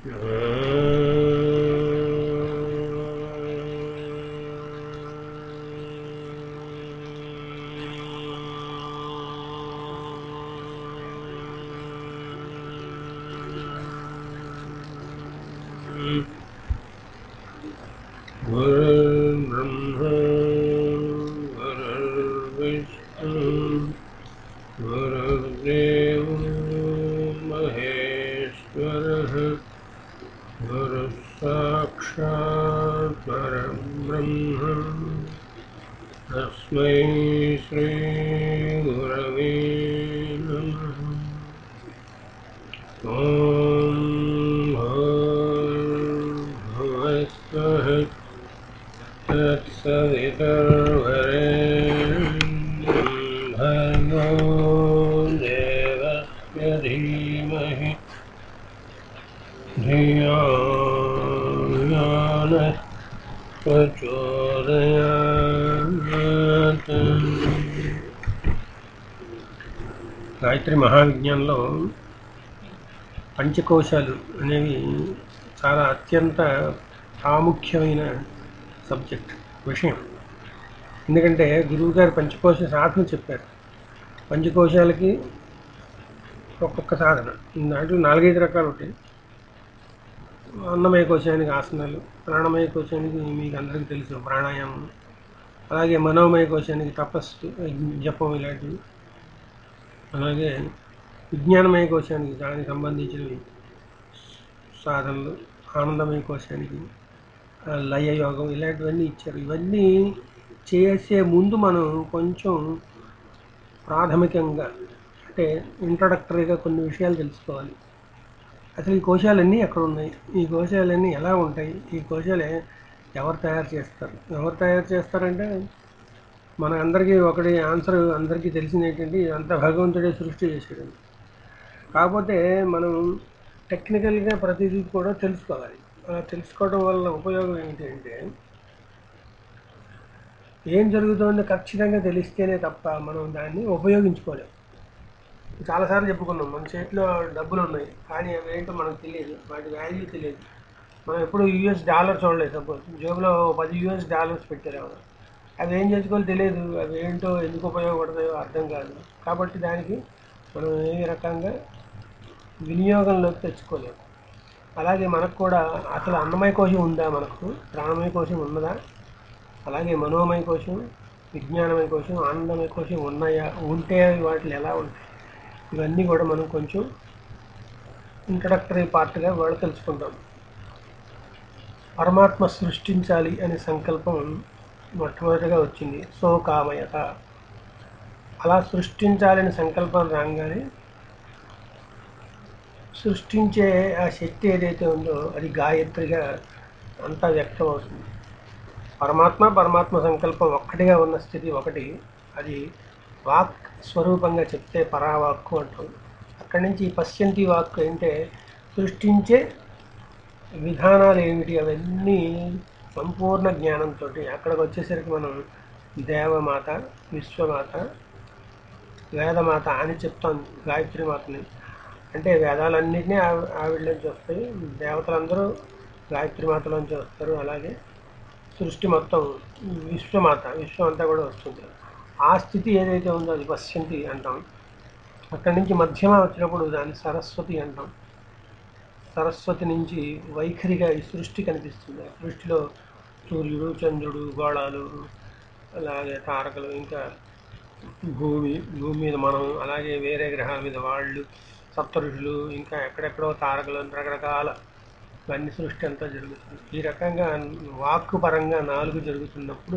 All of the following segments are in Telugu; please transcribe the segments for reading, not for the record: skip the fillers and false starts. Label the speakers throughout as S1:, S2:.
S1: गुरुर्ब्रह्मा गुरुर्विष्णु गुरुर्देवो महेश्वरः गुरुः साक्षात् परब्रह्म तस्मै श्रीगुरवे नमः। ॐ भूर्भुवस्सुः तत्सवितुर्वरेण्यं भर्गो देवस्य धीमहि धियो यो नः प्रचोदयात्। గాయత్రి మహావిజ్ఞానంలో పంచకోశాలు అనేవి చాలా అత్యంత ప్రాముఖ్యమైన సబ్జెక్ట్ విషయం. ఎందుకంటే గురువుగారు పంచకోశ సాధన చెప్పారు. పంచకోశాలకి ఒక్కొక్క సాధన, దాంట్లో 4-5 రకాలు ఉంటాయి. అన్నమయ కోశానికి ఆసనాలు, ప్రాణమయ కోశానికి మీకు అందరికీ తెలుసు ప్రాణాయామం, అలాగే మనోమయ కోశానికి తపస్సు జపం ఇలాంటివి, అలాగే విజ్ఞానమయ కోశానికి దానికి సంబంధించినవి సాధనలు, ఆనందమయ కోశానికి లయ యోగం ఇలాంటివన్నీ ఇచ్చారు. ఇవన్నీ చేసే ముందు మనం కొంచెం ప్రాథమికంగా అంటే ఇంట్రడక్టరీగా కొన్ని విషయాలు తెలుసుకోవాలి. అసలు ఈ కోశాలన్నీ ఎక్కడ ఉన్నాయి, ఈ కోశాలన్నీ ఎలా ఉంటాయి, ఈ కోశాలు ఎవరు తయారు చేస్తారంటే మన అందరికీ ఒకటి ఆన్సర్ అందరికీ తెలిసింది ఏంటంటే ఇదంతా భగవంతుడే సృష్టి చేసాడు. కాకపోతే మనం టెక్నికల్గా ప్రతిదీ కూడా తెలుసుకోవాలి. అలా తెలుసుకోవడం వల్ల ఉపయోగం ఏంటి అంటే ఏం జరుగుతుందో ఖచ్చితంగా తెలిస్తేనే తప్ప మనం దాన్ని ఉపయోగించుకోలేం. చాలాసార్లు చెప్పుకున్నాం, మన చేతిలో డబ్బులు ఉన్నాయి కానీ అవి ఏంటో మనకు తెలియదు, వాటి వాల్యూ తెలియదు. మనం ఎప్పుడు $US చూడలేదు. సపోజ్ జేబులో $10 పెట్టారు ఎవరు, అవి ఏం చేసుకోవాలో తెలియదు, అవి ఏంటో ఎందుకు ఉపయోగపడతాయో అర్థం కాదు. కాబట్టి దానికి మనం ఏ రకంగా వినియోగంలోకి తెచ్చుకోలేము. అలాగే మనకు కూడా అసలు అన్నమయ కోశం ఉందా, మనకు ప్రాణమయ కోశం ఉన్నదా, అలాగే మనోమయ కోశం, విజ్ఞానమయ కోశం, ఆనందమయ కోశం ఉన్నాయా, ఉంటే వాటిని ఎలా ఉంటాయి, ఇవన్నీ కూడా మనం కొంచెం ఇంట్రడక్టరీ పార్ట్గా వాళ్ళు తెలుసుకుంటాం. పరమాత్మ సృష్టించాలి అనే సంకల్పం మొట్టమొదటిగా వచ్చింది, సో కామయత. అలా సృష్టించాలని సంకల్పం రాగానే సృష్టించే ఆ శక్తి ఏదైతే ఉందో అది గాయత్రిగా అంతా వ్యక్తం అవుతుంది. పరమాత్మ సంకల్పం ఒక్కటిగా ఉన్న స్థితి ఒకటి, అది వాక్ స్వరూపంగా చెప్తే పరావాక్కు అంటాం. అక్కడి నుంచి పశ్యంతి వాక్కు అంటే సృష్టించే విధానాలు ఏమిటి అవన్నీ సంపూర్ణ జ్ఞానంతో అక్కడికి వచ్చేసరికి మనం దేవమాత, విశ్వమాత, వేదమాత అని చెప్తాం. గాయత్రి మాతని అంటే వేదాలన్నింటినీ ఆవిడలోంచి వస్తాయి, దేవతలందరూ గాయత్రి మాతలోంచి వస్తారు. అలాగే సృష్టి మొత్తం విశ్వమాత, విశ్వం అంతా కూడా వస్తుంది. ఆ స్థితి ఏదైతే ఉందో అది పశ్యంతి అంటాం. అక్కడి నుంచి మధ్యమ వచ్చినప్పుడు దాన్ని సరస్వతి అంటాం. సరస్వతి నుంచి వైఖరిగా ఈ సృష్టి కనిపిస్తుంది. సృష్టిలో సూర్యుడు, చంద్రుడు, గోళాలు, అలాగే తారకలు, ఇంకా భూమి మీద మనం, అలాగే వేరే గ్రహాల మీద వాళ్ళు, సప్తఋషులు, ఇంకా ఎక్కడెక్కడో తారకలు, రకరకాల ఇవన్నీ సృష్టి అంతా జరుగుతుంది. ఈ రకంగా వాక్కు పరంగా 4 జరుగుతున్నప్పుడు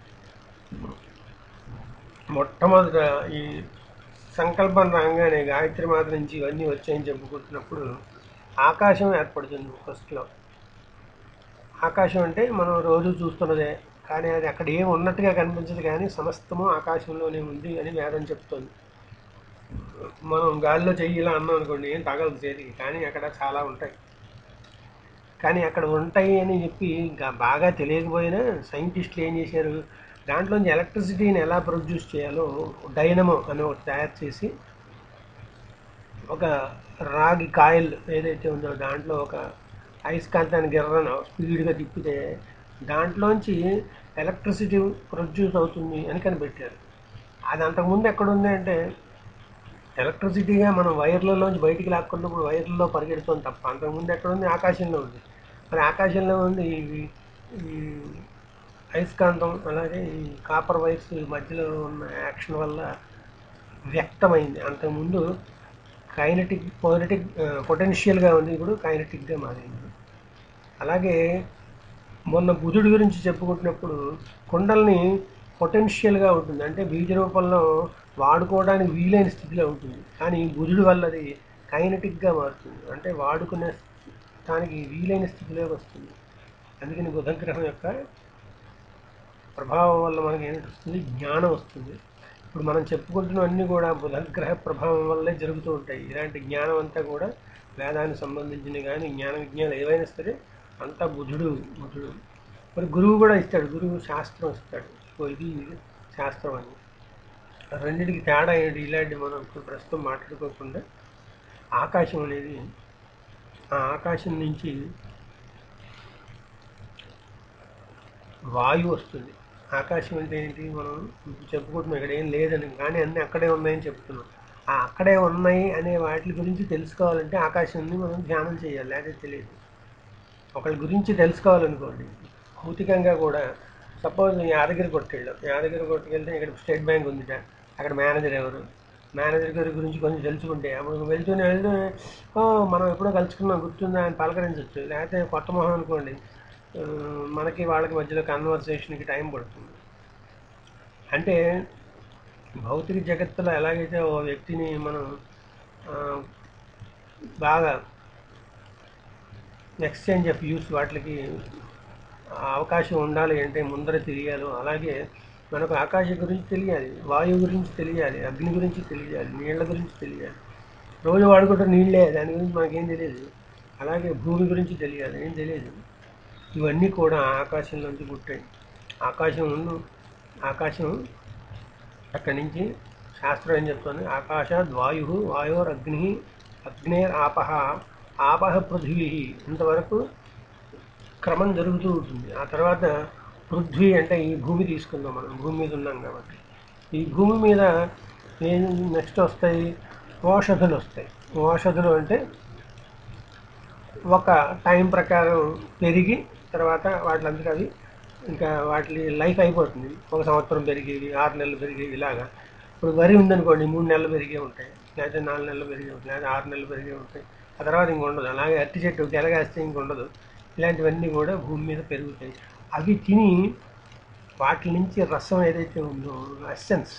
S1: మొట్టమొదట ఈ సంకల్పం రాగానే గాయత్రి మాత నుంచి ఇవన్నీ వచ్చాయని చెప్పుకుంటున్నప్పుడు ఆకాశం ఏర్పడుతుంది. ఫస్ట్లో ఆకాశం అంటే మనం రోజు చూస్తున్నదే, కానీ అది అక్కడ ఏం ఉన్నట్టుగా కనిపించదు, కానీ సమస్తము ఆకాశంలోనే ఉంది అని వేదం చెప్తుంది. మనం గాలిలో చెయ్యి ఇలా అన్నాం అనుకోండి, ఏం తగలదు చేతికి, కానీ అక్కడ చాలా ఉంటాయి. కానీ అక్కడ ఉంటాయి అని చెప్పి బాగా తెలియకపోయినా సైంటిస్టులు ఏం చేశారు, దాంట్లోంచి ఎలక్ట్రిసిటీని ఎలా ప్రొడ్యూస్ చేయాలో డైనమో అని ఒకటి తయారు చేసి ఒక రాగి కాయిల్ ఏదైతే ఉందో దాంట్లో ఒక అయస్కాంతాన్ని గిర్రను స్పీడ్గా తిప్పితే దాంట్లోంచి ఎలక్ట్రిసిటీ ప్రొడ్యూస్ అవుతుంది అని కనిపెట్టారు. అది అంతకుముందు ఎక్కడుంది అంటే ఎలక్ట్రిసిటీగా మనం వైర్లలోంచి బయటికి లాక్కున్నప్పుడు వైర్లలో పరిగెడుతుంది తప్ప అంతకుముందు ఎక్కడుంది? ఆకాశంలో ఉంది. మరి ఆకాశంలో ఉంది ఈ అయస్కాంతం అలాగే ఈ కాపర్ వైర్స్ మధ్యలో ఉన్న యాక్షన్ వల్ల వ్యక్తమైంది. అంతకుముందు పొటెన్షియల్గా ఉంది, ఇప్పుడు కైనటిక్గా మారింది. అలాగే మొన్న బుధుడి గురించి చెప్పుకుంటున్నప్పుడు కుండల్ని పొటెన్షియల్గా ఉంటుంది, అంటే బీజ రూపంలో వాడుకోవడానికి వీలైన స్థితిలో ఉంటుంది. కానీ బుధుడి వల్ల అది కైనటిక్గా మారుతుంది, అంటే వాడుకునే దానికి వీలైన స్థితిలోకి వస్తుంది. అందుకని బుధగ్రహం యొక్క ప్రభావం వల్ల మనకి ఏమిటి వస్తుంది? జ్ఞానం వస్తుంది. ఇప్పుడు మనం చెప్పుకుంటున్నవన్నీ కూడా బుధగ్రహ ప్రభావం వల్లే జరుగుతూ ఉంటాయి. ఇలాంటి జ్ఞానం అంతా కూడా వేదానికి సంబంధించినవి కానీ జ్ఞాన విజ్ఞానం ఏవైనా సరే అంతా బుధుడు. మరి గురువు కూడా ఇస్తాడు, గురువు శాస్త్రం ఇస్తాడు. ఇది శాస్త్రం అని. రెండింటికి తేడా ఏంటి? ఇలాంటివి మనం ఇప్పుడు ప్రస్తుతం మాట్లాడుకోకుండా ఆకాశం అనేది, ఆ ఆకాశం నుంచి వాయువు వస్తుంది. ఆకాశం అంటే ఏంటి? మనం చెప్పుకుంటున్నాం ఇక్కడ ఏం లేదని, కానీ అన్నీ అక్కడే ఉన్నాయని చెప్తున్నాం. ఆ అక్కడే ఉన్నాయి అనే వాటి గురించి తెలుసుకోవాలంటే ఆకాశాన్ని మనం ధ్యానం చేయాలి, లేకపోతే తెలియదు. ఒకళ్ళ గురించి తెలుసుకోవాలనుకోండి భౌతికంగా కూడా, సపోజ్ యాదగిరి కొట్టుకెళ్తే ఇక్కడ స్టేట్ బ్యాంక్ ఉందిట, అక్కడ మేనేజర్ ఎవరు, మేనేజర్ గారి గురించి కొంచెం తెలుసుకుంటే అప్పుడు వెళ్తూనే మనం ఎప్పుడో కలుసుకున్నాం గుర్తుందా అని పలకరించవచ్చు. లేకపోతే కొత్త మొహం అనుకోండి, మనకి వాళ్ళకి మధ్యలో కన్వర్సేషన్కి టైం పడుతుంది. అంటే భౌతిక జగత్తులో ఎలాగైతే ఓ వ్యక్తిని మనం బాగా ఎక్స్చేంజ్ ఆఫ్ వ్యూస్ వాటికి అవకాశం ఉండాలి అంటే ముందర తెలియాలి, అలాగే మనకు ఆకాశం గురించి తెలియాలి, వాయువు గురించి తెలియాలి, అగ్ని గురించి తెలియాలి, నీళ్ల గురించి తెలియాలి. రోజు వాడుకుంటే నీళ్ళే, దాని గురించి మనకేం తెలియదు. అలాగే భూమి గురించి తెలియాలి, ఏం తెలియదు. ఇవన్నీ కూడా ఆకాశంలోంచి పుట్టాయి. ఆకాశం అక్కడి నుంచి శాస్త్రం ఏం చెప్తుంది? ఆకాశాద్ వాయు, వాయోరగ్ని, అగ్నేర్ ఆపహ పృథివీ, ఇంతవరకు క్రమం జరుగుతూ ఉంటుంది. ఆ తర్వాత పృథ్వీ అంటే ఈ భూమి తీసుకుందాం, మనం భూమి మీద ఉన్నాం కాబట్టి. ఈ భూమి మీద ఏం నెక్స్ట్ వస్తాయి? ఓషధులు వస్తాయి. ఓషధులు అంటే ఒక టైం ప్రకారం పెరిగి తర్వాత వాటిలంతటా అవి ఇంకా వాటి లైఫ్ అయిపోతుంది. 1 సంవత్సరం పెరిగేవి, 6 నెలలు పెరిగేవి, ఇలాగా. ఇప్పుడు వరి ఉందనుకోండి, 3 నెలలు పెరిగే ఉంటాయి, లేకపోతే 4 నెలలు పెరిగే ఉంటాయి, లేకపోతే 6 నెలలు పెరిగే ఉంటాయి. ఆ తర్వాత ఇంక ఉండదు. అలాగే అరటి చెట్టు తెలగేస్తే ఇంక ఉండదు. ఇలాంటివన్నీ కూడా భూమి మీద పెరుగుతాయి. అవి తిని వాటి నుంచి రసం ఏదైతే ఉందో, ఎస్సెన్స్,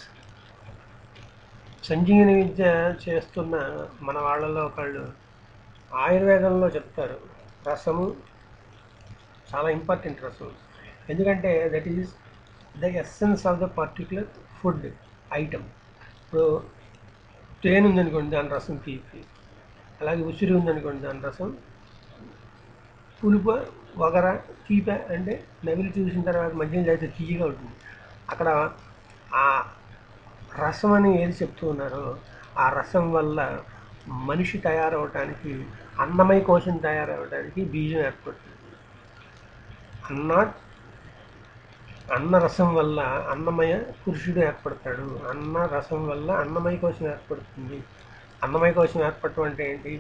S1: సంజీవని విద్య చేస్తున్న మన వాళ్ళలో ఒకళ్ళు ఆయుర్వేదంలో చెప్తారు, రసము చాలా ఇంపార్టెంట్. రసం ఎందుకంటే that is the essence of the particular food item. ఇప్పుడు తేనె ఉందనుకోండి, దాని రసం తీపి. అలాగే ఉసిరి ఉందనుకోండి, దాని రసం పులుపు, వగర, తీప. అంటే నవిలి చూసిన తర్వాత మధ్యలో అయితే తీయగా ఉంటుంది. అక్కడ ఆ రసం అని ఏది చెప్తూ ఉన్నారో, ఆ రసం వల్ల మనిషి తయారవటానికి, అన్నమయ కోశం తయారవడానికి బీజం ఏర్పడుతుంది. అన్న రసం వల్ల అన్నమయ పురుషుడు ఏర్పడతాడు. అన్న రసం వల్ల అన్నమయ కోశం ఏర్పడుతుంది. అన్నమయ కోశం ఏర్పడటం అంటే ఏంటి?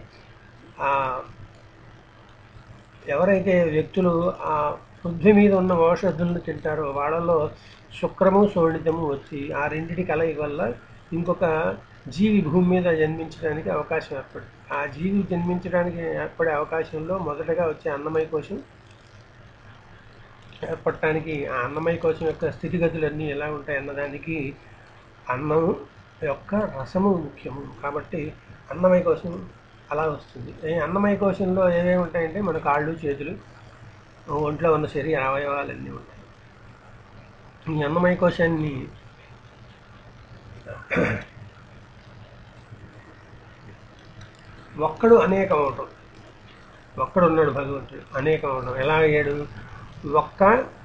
S1: ఎవరైతే వ్యక్తులు ఆ పృథ్వీ మీద ఉన్న ఔషధులను తింటారో వాళ్ళలో శుక్రము శోణితము వచ్చి ఆ రెండింటి కలయిక వల్ల ఇంకొక జీవి భూమి మీద జన్మించడానికి అవకాశం ఏర్పడుతుంది. ఆ జీవి జన్మించడానికి ఏర్పడే అవకాశంలో మొదటగా వచ్చే అన్నమయ కోశం ఏర్పడటానికి, ఆ అన్నమయ కోశం యొక్క స్థితిగతులన్నీ ఎలా ఉంటాయి అన్నదానికి అన్నం యొక్క రసము ముఖ్యము. కాబట్టి అన్నమయ కోశం అలా వస్తుంది. ఈ అన్నమయ కోశంలో ఏమేమి ఉంటాయంటే మన కాళ్ళు, చేతులు, ఒంట్లో ఉన్న శరీర అవయవాలన్నీ ఉంటాయి. ఈ అన్నమయ కోశాన్ని ఒక్కడు అనేకం అవటం, ఒక్కడున్నాడు భగవంతుడు, అనేకం అవడం. ఎలా అయ్యాడు? ఒక్క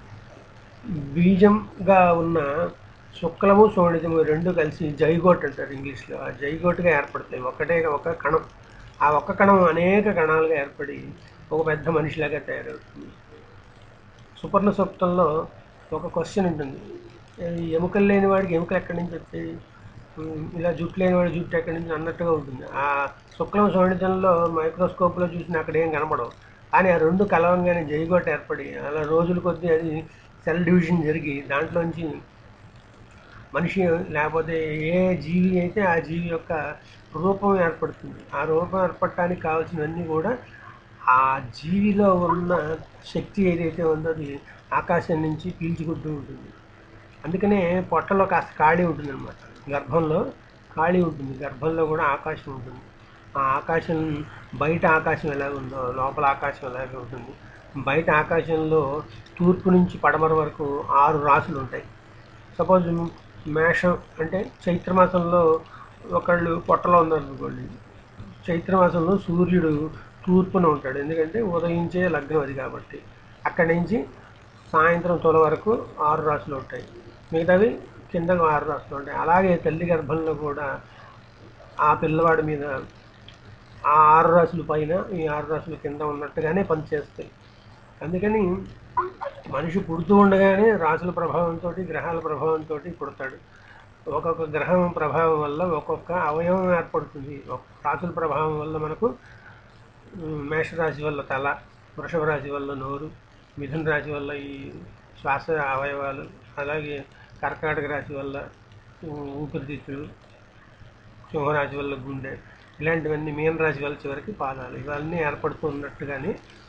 S1: బీజంగా ఉన్న శుక్లము శోణితము రెండు కలిసి జైగోట్ అంటారు ఇంగ్లీష్లో. ఆ జైగోట్గా ఏర్పడతాయి. ఒక కణం. ఆ ఒక్క కణం అనేక కణాలుగా ఏర్పడి ఒక పెద్ద మనిషిలాగా తయారవుతుంది. సుపర్ణ సూక్తంలో ఒక క్వశ్చన్ ఉంటుంది, ఈ ఎముకలు లేని వాడికి ఎముకలు ఎక్కడి నుంచి వచ్చాయి, ఇలా జుట్టు లేని వాడి జుట్టు ఎక్కడి నుంచి అన్నట్టుగా ఉంటుంది. ఆ శుక్లం శోణితంలో మైక్రోస్కోప్లో చూసిన అక్కడ ఏం కనపడవు, కానీ ఆ రెండు కలవంగానే జైగోట్ ఏర్పడి అలా రోజుల కొద్దీ అది సెల్ డివిజన్ జరిగి దాంట్లోంచి మనిషి లేకపోతే ఏ జీవి అయితే ఆ జీవి యొక్క రూపం ఏర్పడుతుంది. ఆ రూపం ఏర్పడటానికి కావాల్సినవన్నీ కూడా ఆ జీవిలో ఉన్న శక్తి ఏదైతే ఉందో అది ఆకాశం నుంచి పీల్చుకుంటూ ఉంటుంది. అందుకనే పొట్టలో కాస్త ఖాళీ ఉంటుంది అనమాట, గర్భంలో ఖాళీ ఉంటుంది, గర్భంలో కూడా ఆకాశం ఉంటుంది. ఆ ఆకాశం బయట ఆకాశం ఎలాగుందో లోపల ఆకాశం ఎలాగే ఉంటుంది. బయట ఆకాశంలో తూర్పు నుంచి పడమర వరకు 6 రాసులు ఉంటాయి. సపోజ్ మేషం అంటే చైత్రమాసంలో ఒకళ్ళు పొట్టలో ఉన్నారనుకోండి, చైత్రమాసంలో సూర్యుడు తూర్పున ఉంటాడు, ఎందుకంటే ఉదయించే లగ్నం అది కాబట్టి. అక్కడి నుంచి సాయంత్రం తుల వరకు 6 రాసులు ఉంటాయి, మిగతావి కిందకు 6 రాసులు ఉంటాయి. అలాగే తల్లి గర్భంలో కూడా ఆ పిల్లవాడి మీద ఆ 6 రాసుల పైన ఈ 6 రాసుల కింద ఉన్నట్టుగానే పనిచేస్తాయి. అందుకని మనిషి పుడుతూ ఉండగానే రాసుల ప్రభావంతో గ్రహాల ప్రభావంతో పుడతాడు. ఒక్కొక్క గ్రహం ప్రభావం వల్ల ఒక్కొక్క అవయవం ఏర్పడుతుంది. రాసుల ప్రభావం వల్ల మనకు మేషరాశి వల్ల తల, వృషభ రాశి వల్ల నోరు, మిథున రాశి వల్ల ఈ శ్వాస అవయవాలు, అలాగే కర్కాటక రాశి వల్ల ఊపిరితిత్తులు, సింహరాశి వల్ల గుండె, ఇలాంటివన్నీ మీన రాశి వల్ల చివరికి పాదాలు, ఇవన్నీ ఏర్పడుతూ ఉన్నట్టుగానే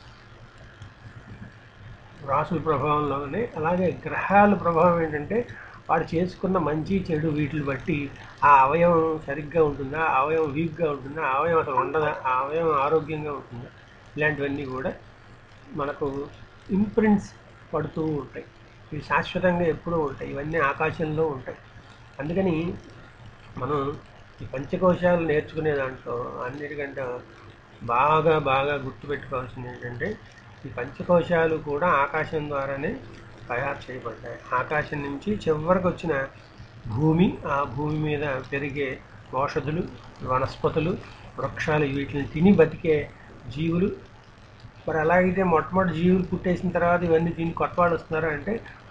S1: రాసుల ప్రభావంలోనే. అలాగే గ్రహాల ప్రభావం ఏంటంటే వాడు చేసుకున్న మంచి చెడు వీటిని బట్టి ఆ అవయవం సరిగ్గా ఉంటుందా, ఆ అవయవం వీక్గా ఉంటుందా, ఆ అవయవం అసలు ఉండదా, ఆ అవయవం ఆరోగ్యంగా ఉంటుందా, ఇలాంటివన్నీ కూడా మనకు ఇంప్రింట్స్ పడుతూ ఉంటాయి. ఇవి శాశ్వతంగా ఎప్పుడూ ఉంటాయి, ఇవన్నీ ఆకాశంలో ఉంటాయి. అందుకని మనం ఈ పంచకోశాలు నేర్చుకునే దాంట్లో అన్నిటికంటే బాగా బాగా గుర్తుపెట్టుకోవాల్సింది ఏంటంటే ఈ పంచకోశాలు కూడా ఆకాశం ద్వారానే తయారు చేయబడ్డాయి. ఆకాశం నుంచి చివరికి వచ్చిన భూమి, ఆ భూమి మీద పెరిగే ఔషధులు, వనస్పతులు, వృక్షాలు, వీటిని తిని బతికే జీవులు. మరి అలాగైతే మొట్టమొదటి జీవులు పుట్టేసిన తర్వాత ఇవన్నీ తిని కొత్త వాళ్ళు వస్తున్నారా అంటే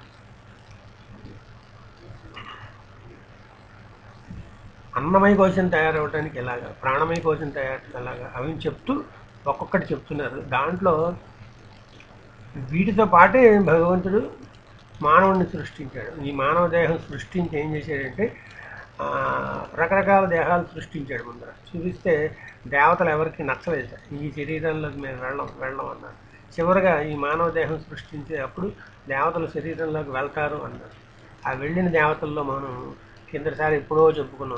S1: అన్నమయ కోశం తయారవడానికి ఎలాగా, ప్రాణమయ కోశం తయారు ఎలాగా అవి చెప్తూ ఒక్కొక్కటి చెప్తున్నారు. దాంట్లో వీటితో పాటే భగవంతుడు మానవుడిని సృష్టించాడు. ఈ మానవ దేహం సృష్టించి ఏం చేశాడంటే రకరకాల దేహాలు సృష్టించాడు. ముందర చూపిస్తే దేవతలు ఎవరికి నచ్చలేదు, ఈ శరీరంలోకి మేము వెళ్ళం అన్నారు. చివరిగా ఈ మానవ దేహం సృష్టించే అప్పుడు దేవతల శరీరంలోకి వెళ్తారు అన్నారు. ఆ వెళ్ళిన దేవతల్లో మనం కిందసారి ఎప్పుడో చెప్పుకున్నాం,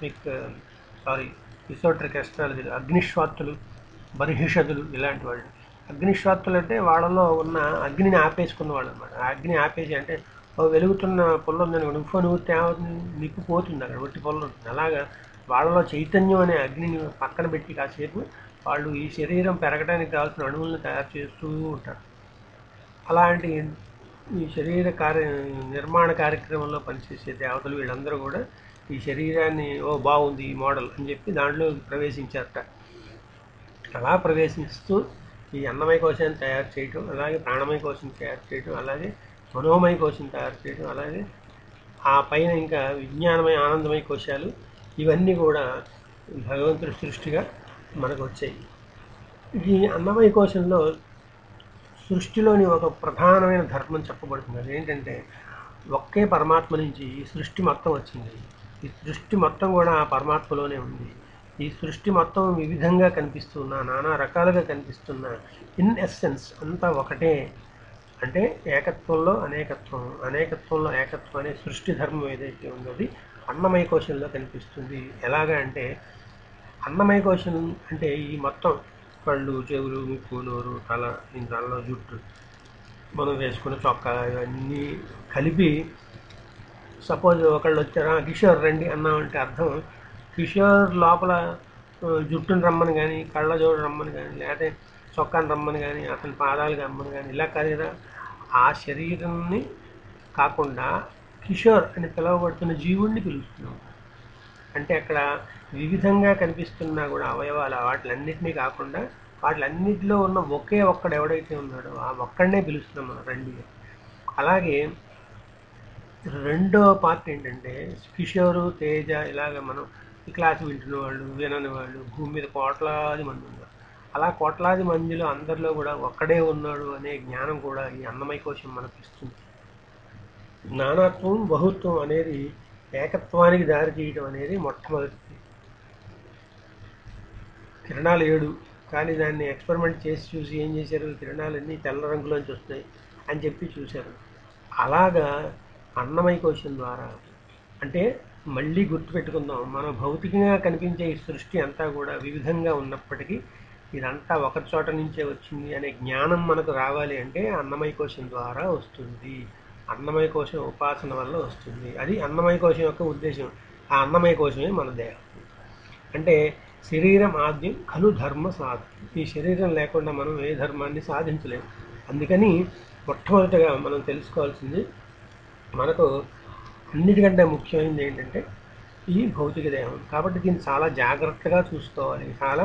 S1: ఇసోట్రిక్ ఎస్ట్రాలజీ, అగ్నిశ్వాత్తులు, బర్హిషదులు, ఇలాంటి వాళ్ళు. అగ్నిశ్వాత్తులు అంటే వాళ్ళలో ఉన్న అగ్నిని ఆపేసుకున్న వాళ్ళు అనమాట. ఆ అగ్ని ఆపేసి అంటే వెలుగుతున్న పొల్ల ఉందని నువ్వు నిప్పు పోతుంది, అక్కడ ఒట్టి పొల్ల ఉంటుంది. అలాగా వాళ్ళలో చైతన్యం అనే అగ్నిని పక్కన పెట్టి కాసేపు వాళ్ళు ఈ శరీరం పెరగడానికి కావాల్సిన అణువులను తయారు చేస్తూ ఉంటారు. అలాంటి ఈ శరీర నిర్మాణ కార్యక్రమంలో పనిచేసే దేవతలు వీళ్ళందరూ కూడా ఈ శరీరాన్ని బాగుంది ఈ మోడల్ అని చెప్పి దాంట్లో ప్రవేశించారట. అలా ప్రవేశిస్తూ ఈ అన్నమయ కోశాన్ని తయారు చేయటం, అలాగే ప్రాణమయ కోశం తయారు చేయటం, అలాగే మనోమయ కోశం తయారు చేయటం, అలాగే ఆ పైన ఇంకా విజ్ఞానమయ ఆనందమయ కోశాలు, ఇవన్నీ కూడా భగవంతుడి సృష్టిగా మనకు వచ్చాయి. ఈ అన్నమయ కోశంలో సృష్టిలోని ఒక ప్రధానమైన ధర్మం చెప్పబడుతుంది. అదేంటంటే ఒకే పరమాత్మ నుంచి ఈ సృష్టి మొత్తం వచ్చింది. ఈ సృష్టి మొత్తం కూడా ఆ పరమాత్మలోనే ఉంది. ఈ సృష్టి మొత్తం వివిధంగా కనిపిస్తున్నా, నానా రకాలుగా కనిపిస్తున్నా, ఇన్ ఎస్సెన్స్ అంతా ఒకటే. అంటే ఏకత్వంలో అనేకత్వం, అనేకత్వంలో ఏకత్వం అనే సృష్టి ధర్మం ఏదైతే ఉందో అది అన్నమయ కోశంలో కనిపిస్తుంది. ఎలాగా అంటే అన్నమయ కోశం అంటే ఈ మొత్తం కళ్ళు, చెవులు, ముక్కు, నోరు, తల, ఇంద్రాల్లో జుట్టు, మనం వేసుకున్న చొక్కా, ఇవన్నీ కలిపి సపోజ్ ఒకళ్ళు వచ్చారా కిషోర్ రండి అన్నామంటే అర్థం కిషోర్ లోపల జుట్టుని రమ్మని కానీ, కళ్ళ జోడు రమ్మని కానీ, లేకపోతే చొక్కాని రమ్మని కానీ, అతని పాదాలు రమ్మని కానీ, ఇలా కాదు కదా. ఆ శరీరాన్ని కాకుండా కిషోర్ అని పిలువబడుతున్న జీవుణ్ణి పిలుస్తున్నాం. అంటే అక్కడ వివిధంగా కనిపిస్తున్నా కూడా అవయవాలు వాటిలన్నింటినీ కాకుండా వాటిలన్నిటిలో ఉన్న ఒకే ఒక్కడు ఎవడైతే ఉన్నాడో ఆ ఒక్కడనే పిలుస్తున్నాం మనం రండి. అలాగే రెండో పార్ట్ ఏంటంటే కిషోరు, తేజ, ఇలాగ మనం ఈ క్లాస్ వింటున్న వాళ్ళు, వినని వాళ్ళు భూమి మీద కోట్లాది మంది ఉన్నారు. అలా కోట్లాది మందిలో అందరిలో కూడా ఒక్కడే ఉన్నాడు అనే జ్ఞానం కూడా ఈ అన్నమయ కోశం మనకు ఇస్తుంది. నానాత్వం బహుత్వం అనేది ఏకత్వానికి దారి తీయడం అనేది మొట్టమొదటిది. కిరణాలు 7, కానీ దాన్ని ఎక్స్పెరిమెంట్ చేసి చూసి ఏం చేశారు, కిరణాలన్నీ తెల్ల రంగులోంచి వస్తాయి అని చెప్పి చూశారు. అలాగా అన్నమయ కోశం ద్వారా, అంటే మళ్ళీ గుర్తుపెట్టుకుందాం, మన భౌతికంగా కనిపించే ఈ సృష్టి అంతా కూడా వివిధంగా ఉన్నప్పటికీ ఇదంతా ఒక చోట నుంచే వచ్చింది అనే జ్ఞానం మనకు రావాలి అంటే అన్నమయ కోశం ద్వారా వస్తుంది. అన్నమయ కోశం ఉపాసన వల్ల వస్తుంది. అది అన్నమయ కోశం యొక్క ఉద్దేశం. ఆ అన్నమయ కోశమే మన దేహం. అంటే శరీరం ఆద్యం ఖలు ధర్మ సాధన. ఈ శరీరం లేకుండా మనం ఏ ధర్మాన్ని సాధించలేము. అందుకని మొట్టమొదటిగా మనం తెలుసుకోవాల్సింది, మనకు అన్నిటికంటే ముఖ్యమైనది ఏంటంటే ఈ భౌతిక దేహం. కాబట్టి దీన్ని చాలా జాగ్రత్తగా చూసుకోవాలి. చాలా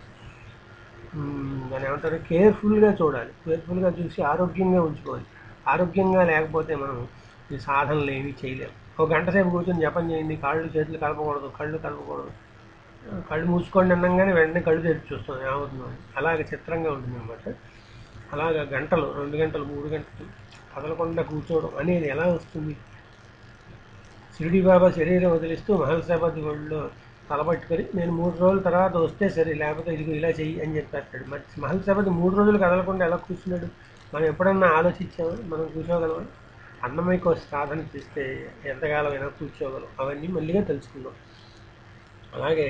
S1: దాన్ని ఏమంటారు, కేర్ఫుల్గా చూడాలి. కేర్ఫుల్గా చూసి ఆరోగ్యంగా ఉంచుకోవాలి. ఆరోగ్యంగా లేకపోతే మనం ఈ సాధనలు ఏమీ చేయలేము. ఒక గంట సేపు కూర్చొని జపం చేయండి, కాళ్ళు చేతులు కలపకూడదు, కళ్ళు కలపకూడదు, కళ్ళు మూసుకోండి అన్నగానే వెంటనే కళ్ళు తెరిచి చూస్తాం ఏమవుతుందో. అలాగే చిత్రంగా ఉంటుంది అనమాట. అలాగా గంటలు, 2 గంటలు, 3 గంటలు కదలకుండా కూర్చోవడం అనేది ఎలా వస్తుంది? షిరిడి బాబా శరీరం వదిలిస్తూ మహల్సాబాద్ ఒళ్ళో తలపట్టుకొని నేను 3 రోజుల తర్వాత వస్తే సరే, లేకపోతే ఇదిగో ఇలా చెయ్యి అని చెప్పేస్తాడు. మరి మహల్సాబాద్ 3 రోజులు కదలకుండా ఎలా కూర్చున్నాడు? మనం ఎప్పుడన్నా ఆలోచించామా? మనం కూర్చోగలమా? అన్నమయ కోశ సాధన చేస్తే ఎంతకాలమైనా కూర్చోగలం. అవన్నీ మళ్ళీగా తెలుసుకుందాం. అలాగే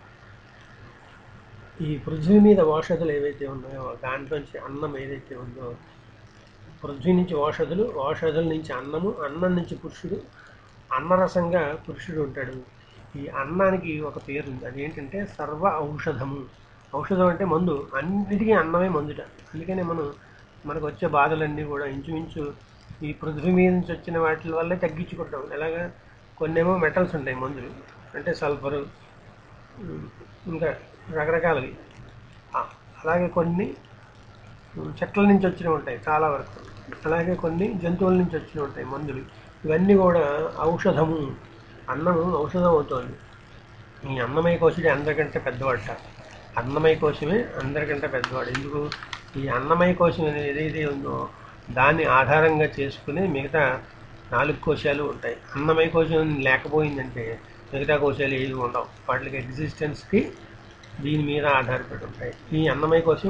S1: ఈ పృథ్వీ మీద ఔషధులు ఏవైతే ఉన్నాయో దాంట్లోంచి అన్నం ఏదైతే ఉందో, పృథ్వీ నుంచి ఔషధులు, ఔషధుల నుంచి అన్నము, అన్నం నుంచి పురుషుడు, అన్నరసంగా పురుషుడు ఉంటాడు. ఈ అన్నానికి ఒక పేరు ఉంది, అదేంటంటే సర్వ ఔషధము. ఔషధం అంటే మందు, అన్నిటికీ అన్నమే మందుట. అందుకనే మనకు వచ్చే బాధలన్నీ కూడా ఇంచుమించు ఈ పృథ్వీ మీద నుంచి వచ్చిన వాటి వల్లే తగ్గించుకుంటాం. ఎలాగా, కొన్నేమో మెటల్స్ ఉంటాయి మందులు, అంటే సల్ఫరు, ఇంకా రకరకాలవి. అలాగే కొన్ని చెట్ల నుంచి వచ్చినవి ఉంటాయి చాలా వరకు, అలాగే కొన్ని జంతువుల నుంచి వచ్చినవి ఉంటాయి మందులు. ఇవన్నీ కూడా ఔషధము. అన్నము ఔషధం అవుతుంది. ఈ అన్నమయ కోశుడే అందరికంటే పెద్దవాడట. అన్నమయ కోశమే అందరికంటే పెద్దవాడు. ఎందుకు? ఈ అన్నమయ కోశం అనేది ఏదైతే ఉందో దాన్ని ఆధారంగా చేసుకుని మిగతా 4 కోశాలు ఉంటాయి. అన్నమయ కోశం లేకపోయిందంటే మిగతా కోశాలు ఏవి ఉండవు. వాటికి ఎగ్జిస్టెన్స్కి దీని మీద ఆధారపడి ఉంటాయి. ఈ అన్నమయ కోశం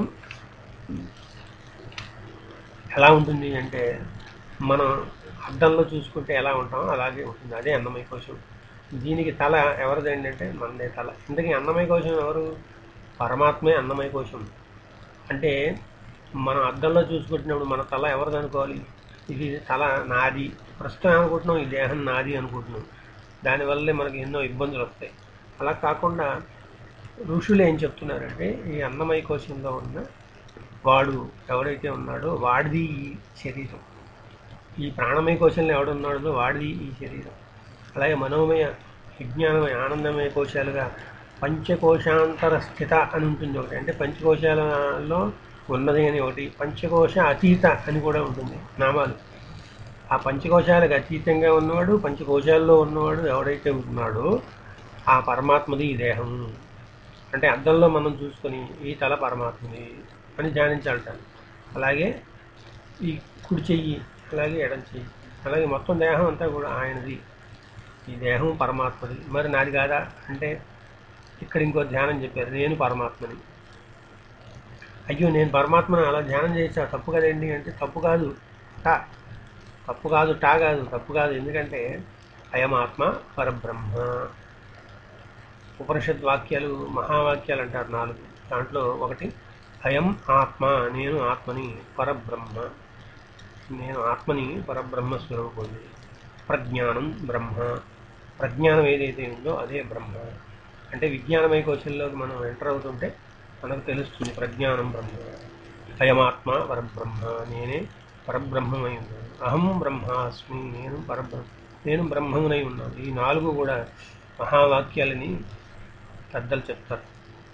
S1: ఎలా ఉంటుంది అంటే మనం అద్దంలో చూసుకుంటే ఎలా ఉంటామో అలాగే ఉంటుంది. అదే అన్నమయ కోశం. దీనికి తల ఎవరిది ఏంటంటే మనదే తల. ఇంతకీ అన్నమయ కోశం ఎవరు? పరమాత్మే అన్నమయ కోశం. అంటే మనం అద్దంలో చూసుకుంటున్నప్పుడు మన తల ఎవరిది అనుకోవాలి? ఇది తల నాది. ప్రస్తుతం ఏమనుకుంటున్నాం? ఈ దేహం నాది అనుకుంటున్నాం. దానివల్లే మనకి ఎన్నో ఇబ్బందులు వస్తాయి. అలా కాకుండా ఋషులు ఏం చెప్తున్నారంటే ఈ అన్నమయ కోశంలో ఉన్న వాడు ఎవరైతే ఉన్నాడో వాడిది ఈ శరీరం. ఈ ప్రాణమయ కోశంలో ఎవడున్నాడో వాడిది ఈ శరీరం. అలాగే మనోమయ, విజ్ఞానమయ, ఆనందమయ కోశాలుగా పంచకోశాంతర స్థిత అని ఉంటుంది ఒకటి. అంటే పంచకోశాలలో ఉన్నది అని ఒకటి, పంచకోశ అతీత అని కూడా ఉంటుంది నామాలు. ఆ పంచకోశాలకు అతీతంగా ఉన్నవాడు, పంచకోశాల్లో ఉన్నవాడు ఎవడైతే ఉన్నాడో ఆ పరమాత్మది ఈ దేహం. అంటే అద్దంలో మనం చూసుకొని ఈ తల పరమాత్మది అని ధ్యానించాలట. అలాగే ఈ కుడి చెయ్యి, అలాగే ఎడం చెయ్యి, అలాగే మొత్తం దేహం అంతా కూడా ఆయనది. ఈ దేహం పరమాత్మది. మరి నాది కాదా అంటే ఇక్కడ ఇంకో ధ్యానం చెప్పారు, నేను పరమాత్మని. అయ్యో నేను పరమాత్మని అలా ధ్యానం చేసా తప్పు కదండి అంటే తప్పు కాదు. తప్పు కాదు, తప్పు కాదు. ఎందుకంటే అయమాత్మ పరబ్రహ్మ. ఉపనిషత్ వాక్యాలు మహావాక్యాలు అంటారు 4. దాంట్లో ఒకటి అయం ఆత్మ, నేను ఆత్మని, పరబ్రహ్మ, నేను ఆత్మని, పరబ్రహ్మ స్వరూపుని. ప్రజ్ఞానం బ్రహ్మ, ప్రజ్ఞానం ఏదైతే ఉందో అదే బ్రహ్మ. అంటే విజ్ఞానమయ కోశంలోకి మనం ఎంటర్ అవుతుంటే మనకు తెలుస్తుంది ప్రజ్ఞానం బ్రహ్మ. అయమాత్మ పరబ్రహ్మ, నేనే పరబ్రహ్మమై ఉన్నాను. అహం బ్రహ్మాస్మి, నేను బ్రహ్మమునై ఉన్నాను. ఈ 4 కూడా మహావాక్యాలని పెద్దలు చెప్తారు.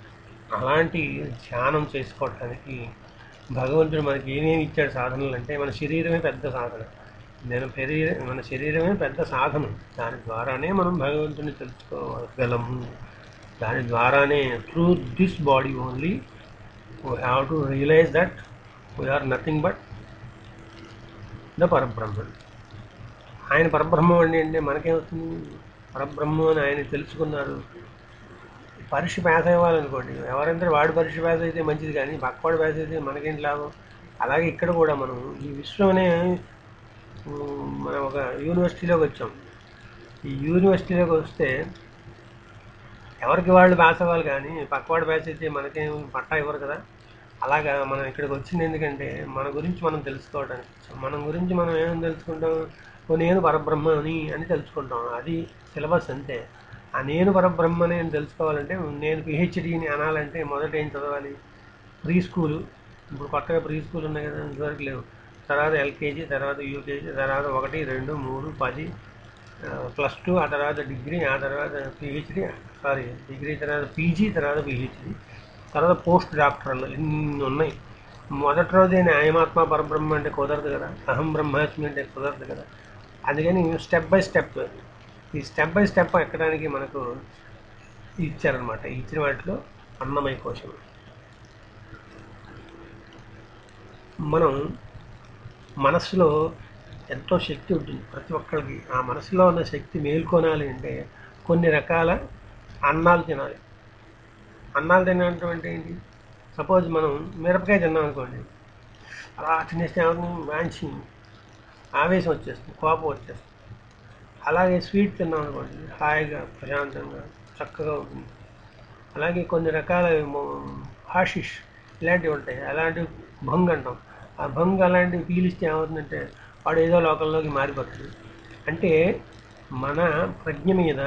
S1: అలాంటి ధ్యానం చేసుకోవటానికి భగవంతుడు మనకి ఏమేమి ఇచ్చాడు సాధనలు అంటే మన శరీరమే పెద్ద సాధన. మన శరీరమే పెద్ద సాధన. దాని ద్వారానే మనం భగవంతుని తెలుసుకోగలము. దాని ద్వారానే through this body only we have to realise that we are nothing but the Parabrahman. ఆయన పరబ్రహ్మం అంటే మనకేమవుతుంది? పరబ్రహ్మం అని ఆయన తెలుసుకున్నారు. పరీక్ష పాస్ అవ్వాలనుకోండి, ఎవరంటే వాడు పరీక్ష పాస్ అయితే మంచిది, కానీ పక్కవాడు పాస్ అయితే మనకేంటి లాభం? అలాగే ఇక్కడ కూడా మనం ఈ విశ్వం అనే మనం ఒక యూనివర్సిటీలోకి వచ్చాం. ఈ యూనివర్సిటీలోకి వస్తే ఎవరికి వాళ్ళు పాస్ అవ్వాలి, కానీ పక్కవాడు పాస్ అయితే మనకేం పట్టా ఇవ్వరు కదా. అలాగా మనం ఇక్కడికి వచ్చింది ఎందుకంటే మన గురించి మనం తెలుసుకోవడానికి వచ్చాం. మన గురించి మనం ఏమని తెలుసుకుంటాం? నేను పరబ్రహ్మని అని తెలుసుకుంటాం. అది సిలబస్ అంతే. ఆ నేను పరబ్రహ్మని అని తెలుసుకోవాలంటే, నేను పిహెచ్డీని అనాలంటే మొదట ఏం చదవాలి? Pre school. ఇప్పుడు కొత్తగా ప్రీ స్కూల్ ఉన్నాయి కదా, ఇంతవరకు లేవు. తర్వాత ఎల్కేజీ, తర్వాత యూకేజీ, తర్వాత 1, 2, 3, 10, +2, ఆ తర్వాత డిగ్రీ, ఆ తర్వాత పిహెచ్డీ, డిగ్రీ తర్వాత పీజీ, తర్వాత పిహెచ్డీ, తర్వాత పోస్ట్ డాక్టర్లు ఇన్ని ఉన్నాయి. మొదటి రోజే అయమాత్మ పరబ్రహ్మ అంటే కుదరదు కదా, అహం బ్రహ్మాస్మి అంటే కుదరదు కదా. అందుకని స్టెప్ బై స్టెప్, ఈ స్టెప్ బై స్టెప్ ఎక్కడానికి మనకు ఇచ్చారనమాట. ఇచ్చిన వాటిలో అన్నమయ కోశం. మనం మనస్సులో ఎంతో శక్తి ఉంటుంది ప్రతి ఒక్కరికి. ఆ మనసులో ఉన్న శక్తి మేల్కొనాలి అంటే కొన్ని రకాల అన్నాలు తినాలి. అన్నాలు తినడం అంటే ఏంటి? సపోజ్ మనం మిరపకాయ తిన్నాం అనుకోండి, అలా తినేస్తే మంచి ఆవేశం వచ్చేస్తుంది, కోపం వచ్చేస్తుంది. అలాగే స్వీట్ తిన్నాం అనుకోండి, హాయిగా ప్రశాంతంగా చక్కగా ఉంటుంది. అలాగే కొన్ని రకాల హాషిష్ ఇలాంటివి ఉంటాయి, అలాంటివి భంగ్ అంటాం. ఆ భంగ్ అలాంటివి పీలిస్తే ఏమవుతుందంటే వాడు ఏదో లోకంలోకి మారిపోతుంది. అంటే మన ప్రజ్ఞ మీద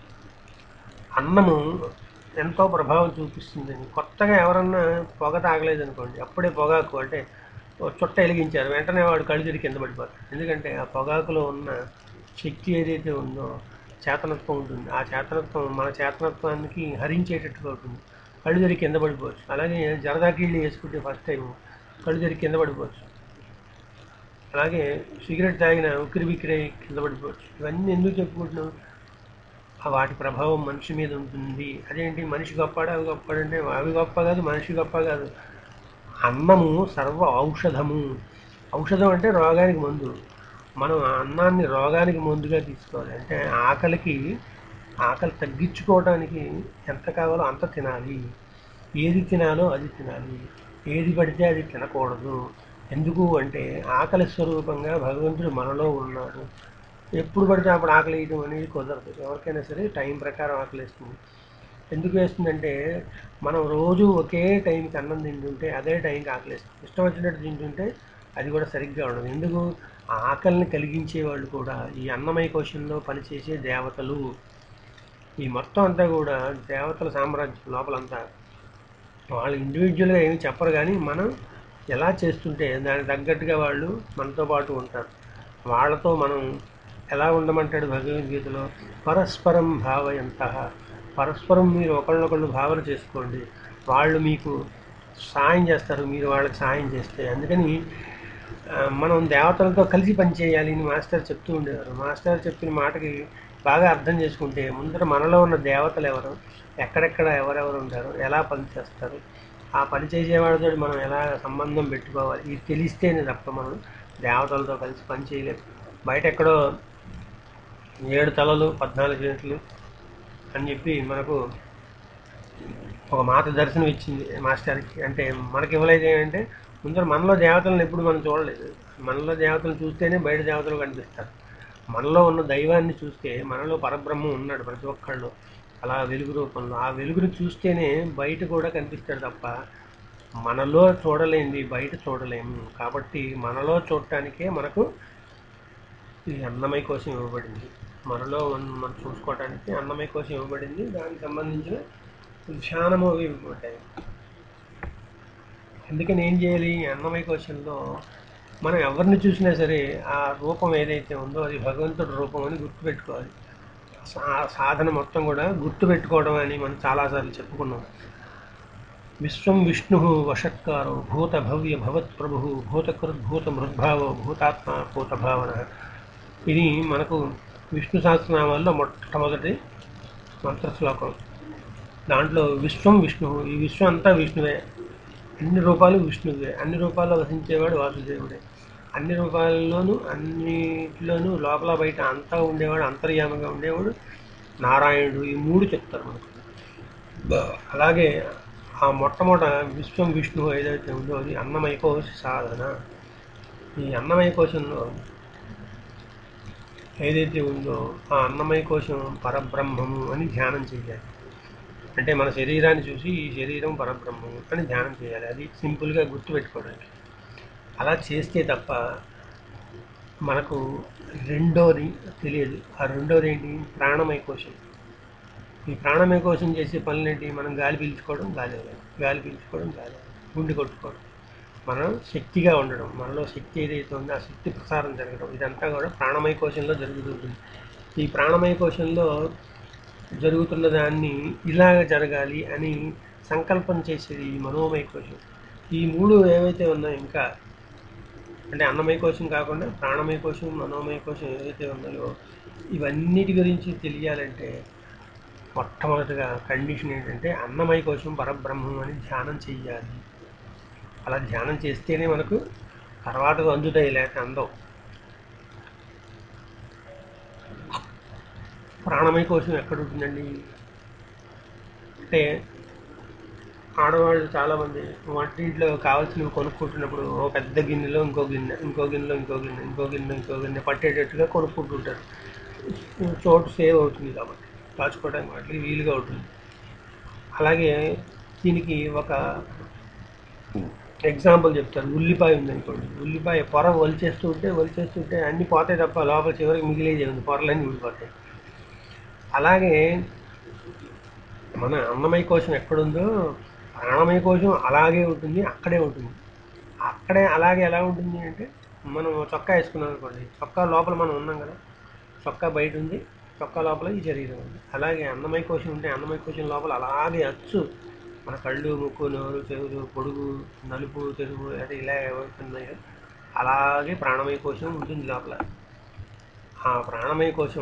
S1: అన్నము ఎంతో ప్రభావం చూపిస్తుందని. కొత్తగా ఎవరన్నా పొగ తాగలేదు అనుకోండి, అప్పుడే పొగాకు అంటే చుట్ట వెలిగించారు, వెంటనే వాడు కళ్ళు తిరిగి కింద పడిపోతాడు. ఎందుకంటే ఆ పొగాకులో ఉన్న శక్తి ఏదైతే ఉందో చేతనత్వం ఉంటుంది. ఆ చేతనత్వం మన చేతనత్వానికి హరించేటట్టుగా ఉంటుంది. కళ్ళు తిరిగి కింద పడిపోవచ్చు. అలాగే జరదాకీళ్ళు వేసుకుంటే ఫస్ట్ టైం కళ్ళు తిరిగి కింద పడిపోవచ్చు. అలాగే సిగరెట్ తాగిన ఉక్కిరి బిక్కిరి కింద పడిపోవచ్చు. ఇవన్నీ ఎందుకు చెప్పుకుంటున్నాం? వాటి ప్రభావం మనిషి మీద ఉంటుంది. అదేంటి మనిషి గొప్పడా అవి గొప్పడంటే, అవి గొప్ప కాదు, మనిషి గొప్ప కాదు. అన్నము సర్వ ఔషధము. ఔషధం అంటే రోగానికి మందు. మనం అన్నాన్ని రోగానికి మందుగా తీసుకోవాలి. అంటే ఆకలి తగ్గించుకోవడానికి ఎంత కావాలో అంత తినాలి. ఏది తినాలో అది తినాలి. ఏది పడితే అది తినకూడదు. ఎందుకు అంటే ఆకలి స్వరూపంగా భగవంతుడు మనలో ఉన్నాడు. ఎప్పుడు పడితే అప్పుడు ఆకలి వేయడం అనేది కుదరదు. ఎవరికైనా సరే టైం ప్రకారం ఆకలి వేస్తుంది. ఎందుకు వేస్తుందంటే మనం రోజు ఒకే టైంకి అన్నం తింటుంటే అదే టైంకి ఆకలి వేస్తుంది. ఇష్టం వచ్చినట్టు తింటుంటే అది కూడా సరిగ్గా ఉండదు. ఎందుకు? ఆకలిని కలిగించే వాళ్ళు కూడా ఈ అన్నమయ కోశంలో పనిచేసే దేవతలు. ఈ మొత్తం అంతా కూడా దేవతల సామ్రాజ్యం లోపలంతా. వాళ్ళు ఇండివిజువల్గా ఏమి చెప్పరు, కానీ మనం ఎలా చేస్తుంటే దానికి తగ్గట్టుగా వాళ్ళు మనతో పాటు ఉంటారు. వాళ్ళతో మనం ఎలా ఉండమంటాడు భగవద్గీతలో? పరస్పరం భావయంతః. పరస్పరం మీరు ఒకళ్ళనొకళ్ళు భావన చేసుకోండి. వాళ్ళు మీకు సాయం చేస్తారు, మీరు వాళ్ళకి సాయం చేస్తే. అందుకని మనం దేవతలతో కలిసి పనిచేయాలి అని మాస్టర్ చెప్తూ ఉండేవారు. మాస్టర్ చెప్పిన మాటకి బాగా అర్థం చేసుకుంటే ముందర మనలో ఉన్న దేవతలు ఎవరు, ఎక్కడెక్కడ ఎవరెవరు ఉంటారు, ఎలా పనిచేస్తారు, ఆ పని చేసేవాడితో మనం ఎలా సంబంధం పెట్టుకోవాలి, ఇది తెలిస్తేనే తప్ప మనం దేవతలతో కలిసి పని చేయలేము. బయట ఎక్కడో 7 తలలు 14 చేతులు అని చెప్పి మనకు ఒక మాత దర్శనం ఇచ్చింది మాస్టర్కి. అంటే మనకి ఇవ్వలేదు ఏంటంటే ముందర మనలో దేవతలను ఎప్పుడు మనం చూడలేదు. మనలో దేవతలను చూస్తేనే బయట దేవతలు కనిపిస్తారు. మనలో ఉన్న దైవాన్ని చూస్తే మనలో పరబ్రహ్మం ఉన్నాడు ప్రతి ఒక్కళ్ళు అలా వెలుగు రూపంలో. ఆ వెలుగుని చూస్తేనే బయట కూడా కనిపిస్తాడు తప్ప మనలో చూడలేంది బయట చూడలేము. కాబట్టి మనలో చూడటానికే మనకు ఈ అన్నమయ కోశం ఇవ్వబడింది. మనలో మనం చూసుకోవడానికి అన్నమయ కోశం ఇవ్వబడింది. దానికి సంబంధించిన ధ్యానము అవి ఇవ్వబడ్డాయి. అందుకని ఏం చేయాలి? అన్నమయ కోశంలో మనం ఎవరిని చూసినా సరే ఆ రూపం ఏదైతే ఉందో అది భగవంతుడి రూపం అని గుర్తుపెట్టుకోవాలి. సాధన మొత్తం కూడా గుర్తుపెట్టుకోవడం అని మనం చాలాసార్లు చెప్పుకున్నాం. విశ్వం విష్ణు వషట్కారో భూత భవ్య భవత్ప్రభు భూతకృద్భూత మృద్భావో భూతాత్మ భూతభావన. ఇది మనకు విష్ణు సహస్రనామాల్లో మొట్టమొదటి మంత్రశ్లోకం. దాంట్లో విశ్వం విష్ణువు, ఈ విశ్వం అంతా విష్ణువే, అన్ని రూపాలు విష్ణువే, అన్ని రూపాల్లో వసించేవాడు వాసుదేవుడే, అన్ని రూపాల్లోనూ అన్నిటిలోనూ లోపల బయట అంతా ఉండేవాడు, అంతర్యామంగా ఉండేవాడు నారాయణుడు. ఈ మూడు చెప్తారు మనకు. అలాగే ఆ మొట్టమొదట విశ్వం విష్ణువు ఏదైతే ఉందో అది అన్నమయ కోశ సాధన. ఈ అన్నమయ కోశంలో ఏదైతే ఉందో ఆ అన్నమయ కోశం పరబ్రహ్మము అని ధ్యానం చేయాలి. అంటే మన శరీరాన్ని చూసి ఈ శరీరం పరబ్రహ్మము అని ధ్యానం చేయాలి. అది సింపుల్గా గుర్తుపెట్టుకోవడానికి. అలా చేస్తే తప్ప మనకు రెండోది తెలియదు. ఆ రెండోది ఏంటి? ప్రాణమయ కోశం. ఈ ప్రాణమయ కోశం చేసే పనులేంటి? మనం గాలి పీల్చుకోవడం, గాలి వదలడం, గాలి పీల్చుకోవడం, గాలి వదలడం, గుండె కొట్టుకోవడం, మనం శక్తిగా ఉండడం, మనలో శక్తి ఏదైతే ఉందో ఆ శక్తి ప్రసారం జరగడం, ఇదంతా కూడా ప్రాణమయ కోశంలో జరుగుతుంటుంది. ఈ ప్రాణమయ కోశంలో జరుగుతున్న దాన్ని ఇలా జరగాలి అని సంకల్పం చేసేది ఈ మనోమయ కోశం. ఈ మూడు ఏవైతే ఉన్నాయో ఇంకా అంటే అన్నమయ కోశం కాకుండా ప్రాణమయ కోశం, మనోమయ కోశం ఏవైతే ఉన్నాయో ఇవన్నిటి గురించి తెలియాలంటే మొట్టమొదటిగా కండిషన్ ఏంటంటే అన్నమయ కోశం పరబ్రహ్మం అని ధ్యానం చెయ్యాలి. అలా ధ్యానం చేస్తేనే మనకు తర్వాత అందుతాయి, లేక అందం. ప్రాణమయ కోశం ఎక్కడ ఉంటుందండి అంటే ఆడవాళ్ళు చాలామంది వంటింట్లో కావాల్సినవి కొనుక్కుంటున్నప్పుడు ఓ పెద్ద గిన్నెలో ఇంకో గిన్నె, ఇంకో గిన్నెలో ఇంకో గిన్నె, ఇంకో గిన్నెలో ఇంకో గిన్నె పట్టేటట్టుగా కొనుక్కుంటుంటారు. చోటు సేవ్ అవుతుంది కాబట్టి, దాచుకోవడానికి వాటికి వీలుగా ఉంటుంది. అలాగే దీనికి ఒక ఎగ్జాంపుల్ చెప్తారు. ఉల్లిపాయ ఉందనుకోండి, ఉల్లిపాయ పొర వలిచేస్తుంటే అన్నీ పోతాయి తప్ప లోపల చివరికి మిగిలేదే ఉంది, పొరలన్నీ ఊడిపోతాయి. అలాగే మన అన్నమయ కోశం ఎక్కడుందో ప్రాణమయ కోశం అలాగే ఉంటుంది, అక్కడే ఉంటుంది. అక్కడే అలాగే ఎలా ఉంటుంది అంటే మనం చొక్కా వేసుకున్నాం అనుకోండి, చొక్కా లోపల మనం ఉన్నాం కదా, చొక్కా బయట ఉంది, చొక్కా లోపల ఈ శరీరం ఉంది. అలాగే అన్నమయ కోశం ఉంటే అన్నమయ కోశం లోపల అలాగే అచ్చు మన కళ్ళు, ముక్కు, నోరు, చెవులు, పొడుగు, నలుపు, తెలుపు అంటే ఇలా ఏమవుతున్నాయో అలాగే ప్రాణమయ కోశం ఉంటుంది లోపల. ఆ ప్రాణమయ కోశం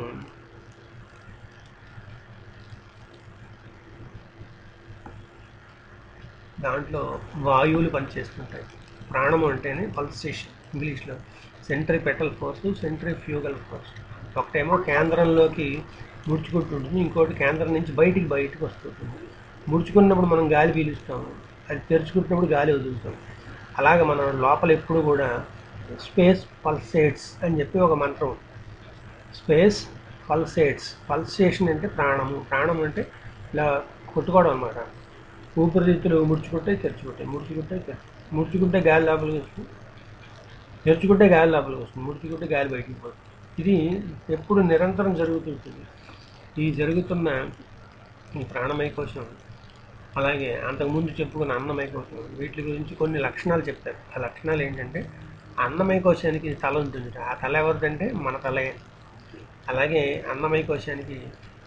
S1: దాంట్లో వాయువులు పనిచేస్తుంటాయి. ప్రాణము అంటేనే పల్సేషన్, ఇంగ్లీష్లో సెంట్రిపెటల్ ఫోర్స్, సెంట్రిఫ్యూగల్ ఫోర్స్. ఒకటేమో కేంద్రంలోకి ముడుచుకుంటుంటుంది, ఇంకోటి కేంద్రం నుంచి బయటకు వస్తుంటుంది. ముడుచుకున్నప్పుడు మనం గాలి పీలుస్తాము, అది తెరుచుకుంటున్నప్పుడు గాలి వదులుతాం. అలాగే మన లోపల ఎప్పుడు కూడా స్పేస్ పల్సేట్స్ అని చెప్పి ఒక మంత్రం. స్పేస్ పల్సేట్స్, పల్సేషన్ అంటే ప్రాణము, ప్రాణం అంటే ఇలా కొట్టుకోవడం అన్నమాట. ఊపిరితిత్తులు ముడుచుకుంటాయి, తెరుచుకుంటాయి, ముడుచుకుంటే గాలి లోపలికి వస్తుంది, తెరుచుకుంటే గాలి లోపలికి వస్తుంది, ముడుచుకుంటే గాలి బయటికి పోతుంది. ఇది ఎప్పుడు నిరంతరం జరుగుతుంటుంది. ఈ జరుగుతున్న ఈ ప్రాణమయ కోశం, అలాగే అంతకుముందు చెప్పుకున్న అన్నమయ కోశం, వీటి గురించి కొన్ని లక్షణాలు చెప్తారు. ఆ లక్షణాలు ఏంటంటే అన్నమయ కోశానికి తల ఉంటుంది. ఆ తల ఎవరిదంటే మన తలే. అలాగే అన్నమయ కోశానికి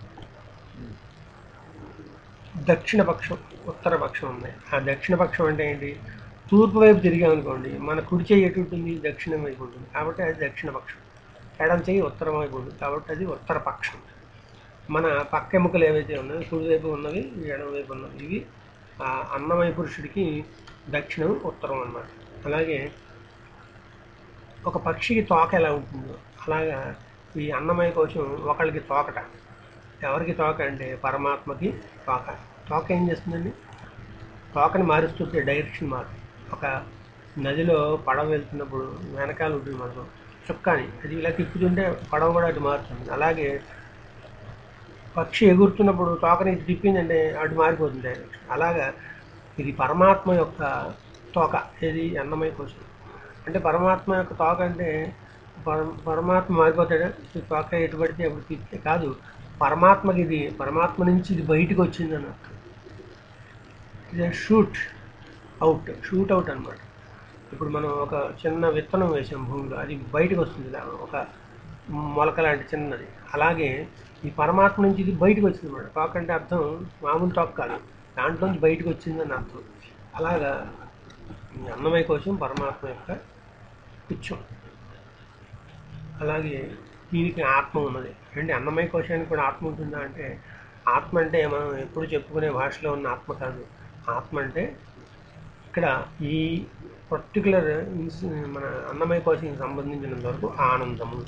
S1: దక్షిణ పక్షం, ఉత్తర పక్షం ఉన్నాయి. ఆ దక్షిణ పక్షం అంటే ఏంటి? తూర్పు వైపు తిరిగామనుకోండి, మన కుడి చేయి ఎటు ఉంటుంది? దక్షిణం వైపు ఉంటుంది, కాబట్టి అది దక్షిణ పక్షం. ఎడం చేయి ఉత్తరం వైపు ఉంటుంది, కాబట్టి అది ఉత్తర పక్షం. మన పక్క ఎముకలు ఏవైతే ఉన్నాయో కుడివైపు ఉన్నవి, ఎడం వైపు ఉన్నవి, ఇవి అన్నమయ పురుషుడికి దక్షిణం, ఉత్తరం అన్నమాట. అలాగే ఒక పక్షికి తోక ఎలా ఉంటుందో అలాగా ఈ అన్నమయ కోశం ఒకళ్ళకి తోకట. ఎవరికి తోక అంటే పరమాత్మకి తోక. తోక ఏం చేస్తుందండి? తోకని మారుస్తుంటే డైరెక్షన్ మారుతుంది. ఒక నదిలో పడవ వెళ్తున్నప్పుడు వెనకాల ఉంటుంది మనకు చుక్కాని, అది ఇలా తిప్పుతుంటే పడవ కూడా అటు మారుతుంది. అలాగే పక్షి ఎగురుతున్నప్పుడు తోకని తిప్పిందంటే అటు మారిపోతుంది డైరెక్షన్. అలాగా ఇది పరమాత్మ యొక్క తోక. ఇది అన్నమయ కోశం. అంటే పరమాత్మ యొక్క తోక అంటే పరమాత్మ మారిపోతాడా? తోక ఎటు పడితే అప్పుడు తిప్పితే కాదు, పరమాత్మకి ఇది, పరమాత్మ నుంచి ఇది బయటకు వచ్చింది అన్నట్టు. ఇది షూట్ అవుట్ అనమాట. ఇప్పుడు మనం ఒక చిన్న విత్తనం వేసాం భూమిలో, అది బయటకు వస్తుంది ఒక మొలక లాంటి చిన్నది. అలాగే ఈ పరమాత్మ నుంచి ఇది బయటకు వచ్చింది అన్నమాట. తోక అంటే అర్థం మామూలు తోక కాదు, దాంట్లోంచి బయటకు వచ్చిందని అర్థం. అలాగా ఈ అన్నమయ కోశం పరమాత్మ యొక్క పుచ్చం. అలాగే దీనికి ఆత్మ ఉన్నది అంటే అన్నమయ కోశానికి కూడా ఆత్మ ఉంటుందా అంటే, ఆత్మ అంటే మనం ఎప్పుడు చెప్పుకునే భాషలో ఉన్న ఆత్మ కాదు. ఆత్మ అంటే ఇక్కడ ఈ పర్టికులర్ మన అన్నమయ కోశానికి సంబంధించినంత వరకు ఆనందము.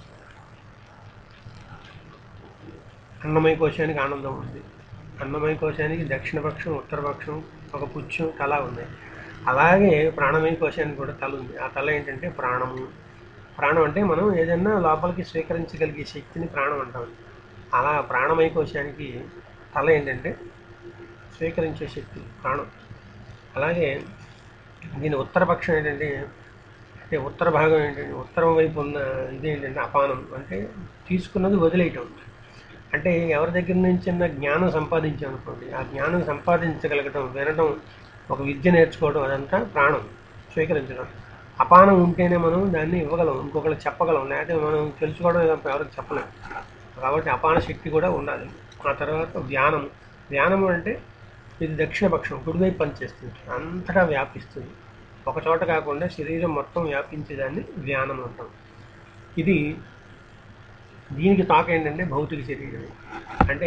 S1: అన్నమయ కోశానికి ఆనందం ఉంది. అన్నమయ కోశానికి దక్షిణపక్షం, ఉత్తరపక్షం, ఒక పుచ్చం, తల ఉంది. అలాగే ప్రాణమయ కోశానికి కూడా తల ఉంది. ఆ తల ఏంటంటే ప్రాణము. ప్రాణం అంటే మనం ఏదైనా లోపలికి స్వీకరించగలిగే శక్తిని ప్రాణం అంటాం. అలా ప్రాణమయ కోశానికి తల ఏంటంటే స్వీకరించే శక్తి ప్రాణం. అలాగే దీని ఉత్తరపక్షం ఏంటంటే, అంటే ఉత్తర భాగం ఏంటంటే, ఉత్తరం వైపు ఉన్న ఇదేంటంటే అపానం, అంటే తీసుకున్నది వదిలేయటం. అంటే ఎవరి దగ్గర నుంచి జ్ఞానం సంపాదించాం అనుకోండి, ఆ జ్ఞానం సంపాదించగలగటం, వినటం, ఒక విద్య నేర్చుకోవడం, అదంతా ప్రాణం స్వీకరించడం. అపానం ఉంటేనే మనం దాన్ని ఇవ్వగలం, ఇంకొకరికి చెప్పగలం, లేకపోతే మనం తెలుసుకోవడం ఎవరికి చెప్పలేం. కాబట్టి అపాన శక్తి కూడా ఉండాలి. ఆ తర్వాత ధ్యానం. ధ్యానం అంటే ఇది దక్షిణపక్షం, కుడివైపు పనిచేస్తుంది, అంతటా వ్యాపిస్తుంది, ఒక చోట కాకుండా శరీరం మొత్తం వ్యాపించేదాన్ని ధ్యానం అంటాం. ఇది దీనికి తాక ఏంటంటే భౌతిక శరీరం. అంటే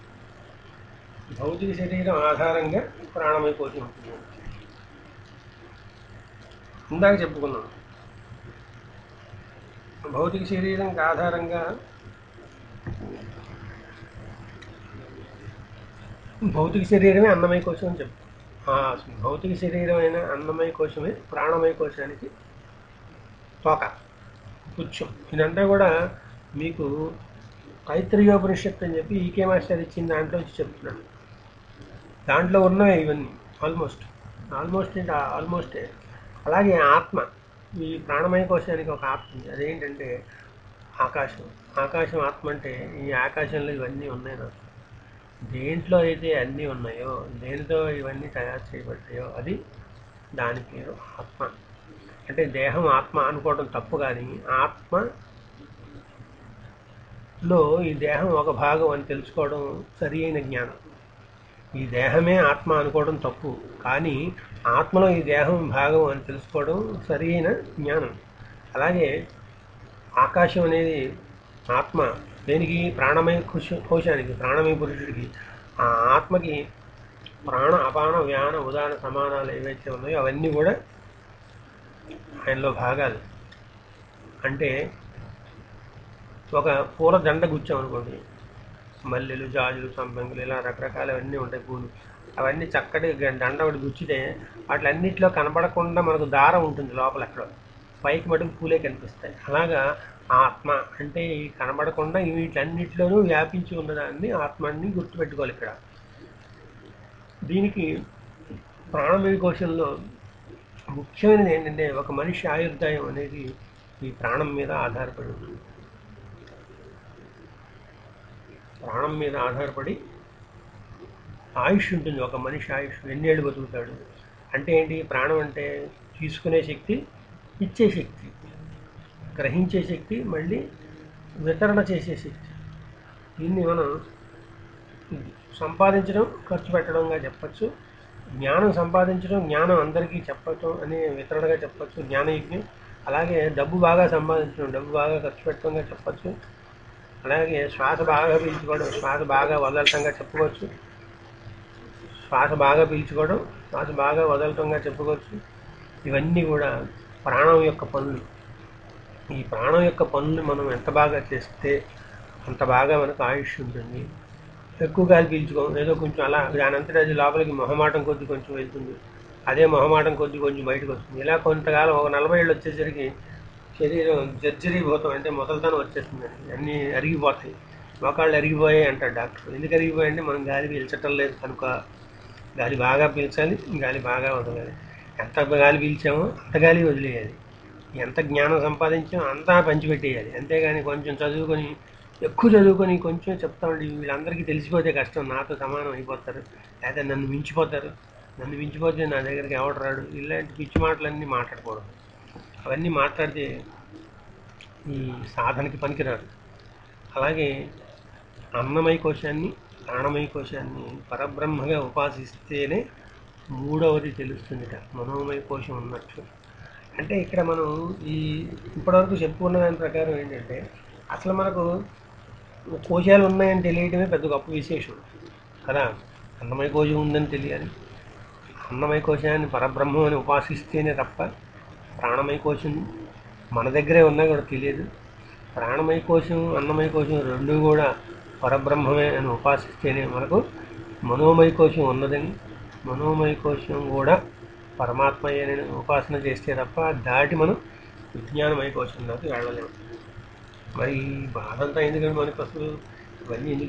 S1: భౌతిక శరీరం ఆధారంగా ప్రాణమయ కోశం ఉంటుంది. ఇందాక చెప్పుకున్నాం, భౌతిక శరీరం ఆధారంగా భౌతిక శరీరమే అన్నమయ కోశం అని చెప్తాం. ఆ భౌతిక శరీరమైన అన్నమయ కోశమే ప్రాణమయ కోశానికి తోక, పుచ్చం. ఇదంతా కూడా మీకు తైత్రీయోపనిషత్తు అని చెప్పి ఈకే మాస్టర్ ఇచ్చిన దాంట్లో వచ్చి చెప్తున్నాను. దాంట్లో ఉన్నవే ఇవన్నీ ఆల్మోస్ట్. అలాగే ఆత్మ, ఈ ప్రాణమయ కోశానికి ఒక ఆత్మ ఉంది. అదేంటంటే ఆకాశం. ఆకాశం ఆత్మ అంటే ఈ ఆకాశంలో ఇవన్నీ ఉన్నాయి. నాకు దేంట్లో అయితే అన్నీ ఉన్నాయో, దేనితో ఇవన్నీ తయారు చేయబడ్డాయో అది దాని పేరు ఆత్మ. అంటే దేహం ఆత్మ అనుకోవడం తప్పు, కానీ ఆత్మలో ఈ దేహం ఒక భాగం అని తెలుసుకోవడం సరి అయిన జ్ఞానం. ఈ దేహమే ఆత్మ అనుకోవడం తప్పు, కానీ ఆత్మలో ఈ దేహం భాగం అని తెలుసుకోవడం సరి అయిన జ్ఞానం. అలాగే ఆకాశం అనేది ఆత్మ దేనికి? ప్రాణమయ కోశానికి, ప్రాణమయ పురుషుడికి. ఆ ఆత్మకి ప్రాణ, అపాన, వ్యాన, ఉదాన సమానాలు ఏవైతే ఉన్నాయో అవన్నీ కూడా ఆయనలో భాగాలు. అంటే ఒక పూల దండ గుచ్చామనుకోండి, మల్లెలు, జాజులు, సంపంగులు, ఇలా రకరకాలవన్నీ ఉంటాయి పూలు. అవన్నీ చక్కటి దండ ఒకటి గుచ్చితే వాటిలన్నింటిలో కనపడకుండా మనకు దారం ఉంటుంది లోపల, ఎక్కడ పైకి మటుకు పూలే కనిపిస్తాయి. అలాగా ఆత్మ అంటే ఈ కనబడకుండా వీటన్నిటిలోనూ వ్యాపించి ఉన్నదాన్ని ఆత్మని గుర్తుపెట్టుకోవాలి. ఇక్కడ దీనికి ప్రాణమయ కోశంలో ముఖ్యమైనది ఏంటంటే, ఒక మనిషి ఆయుర్దాయం అనేది ఈ ప్రాణం మీద ఆధారపడి ఉంటుంది. ప్రాణం మీద ఆధారపడి ఆయుష్ ఉంటుంది. ఒక మనిషి ఆయుష్ ఎన్నేళ్ళు బతుకుతాడు అంటే ఏంటి? ప్రాణం అంటే తీసుకునే శక్తి, ఇచ్చే శక్తి, గ్రహించే శక్తి, మళ్ళీ వితరణ చేసే శక్తి. దీన్ని మనం సంపాదించడం, ఖర్చు పెట్టడంగా చెప్పచ్చు. జ్ఞానం సంపాదించడం, జ్ఞానం అందరికీ చెప్పటం అనే వితరణగా చెప్పచ్చు, జ్ఞానయజ్ఞం. అలాగే డబ్బు బాగా సంపాదించడం, డబ్బు బాగా ఖర్చు పెట్టడంగా చెప్పచ్చు. అలాగే శ్వాస బాగా పీల్చుకోవడం, శ్వాస బాగా వదలటంగా చెప్పుకోవచ్చు. శ్వాస బాగా పీల్చుకోవడం, శ్వాస బాగా వదలటంగా చెప్పుకోవచ్చు. ఇవన్నీ కూడా ప్రాణం యొక్క పనులు. ఈ ప్రాణం యొక్క పనులు మనం ఎంత బాగా చేస్తే అంత బాగా మనకు ఆయుష్ ఉంటుంది. ఎక్కువ గాలి పీల్చుకోం, ఏదో కొంచెం అలా దానంతటా అది లోపలికి మొహమాటం కొద్ది కొంచెం వెళ్తుంది, అదే మొహమాటం కొద్ది కొంచెం బయటకు వస్తుంది. ఇలా కొంతకాలం ఒక 40 ఏళ్ళు వచ్చేసరికి శరీరం జర్జరీభూతం, అంటే ముసలితనం వచ్చేస్తుందండి. అన్నీ అరిగిపోతాయి, మోకాళ్ళు అరిగిపోయాయి అంటాడు డాక్టర్. ఎందుకు అరిగిపోయాయి అంటే మనం గాలి పీల్చటం లేదు కనుక. గాలి బాగా పీల్చాలి, గాలి బాగా వదలాలి. ఎంత గాలి పీల్చామో అంత గాలి వదిలేయాలి. ఎంత జ్ఞానం సంపాదించామో అంతా పంచిపెట్టేయాలి. అంతేగాని కొంచెం చదువుకొని, ఎక్కువ చదువుకొని కొంచెం చెప్తామండి, వీళ్ళందరికీ తెలిసిపోతే కష్టం, నాతో సమానం అయిపోతారు, లేదా నన్ను మించిపోతారు, నన్ను మించిపోతే నా దగ్గరికి ఎవడు రాడు, ఇలాంటి పిచ్చి మాటలన్నీ మాట్లాడకూడదు. అవన్నీ మాట్లాడితే ఈ సాధనకి పనికిరాదు. అలాగే అన్నమయ కోశాన్ని, ప్రాణమయ కోశాన్ని పరబ్రహ్మగా ఉపాసిస్తేనే మూడవది తెలుస్తుందిట, మనోమయ కోశం ఉన్నట్లు. అంటే ఇక్కడ మనం ఈ ఇప్పటివరకు చెప్పుకున్న దాని ప్రకారం ఏంటంటే, అసలు మనకు కోశాలు ఉన్నాయని తెలియటమే పెద్ద గొప్ప విశేషం కదా. అన్నమయ కోశం ఉందని తెలియాలి. అన్నమయ కోశాన్ని పరబ్రహ్మం అని ఉపాసిస్తేనే తప్ప ప్రాణమయ కోశం మన దగ్గరే ఉన్నా కూడా తెలియదు. ప్రాణమయ కోశం అన్నమయ కోశం రెండు కూడా పరబ్రహ్మమే అని ఉపాసిస్తేనే మనకు మనోమయ కోశం ఉన్నదని, మనోమయ కోశం కూడా పరమాత్మయ్యని ఉపాసన చేస్తే తప్ప దాటి మనం విజ్ఞానమయ కోశంలోకి వెళ్ళలేము. మరి ఈ బాధ అంతా ఎందుకంటే మనకు అసలు ఇవన్నీ ఎందుకు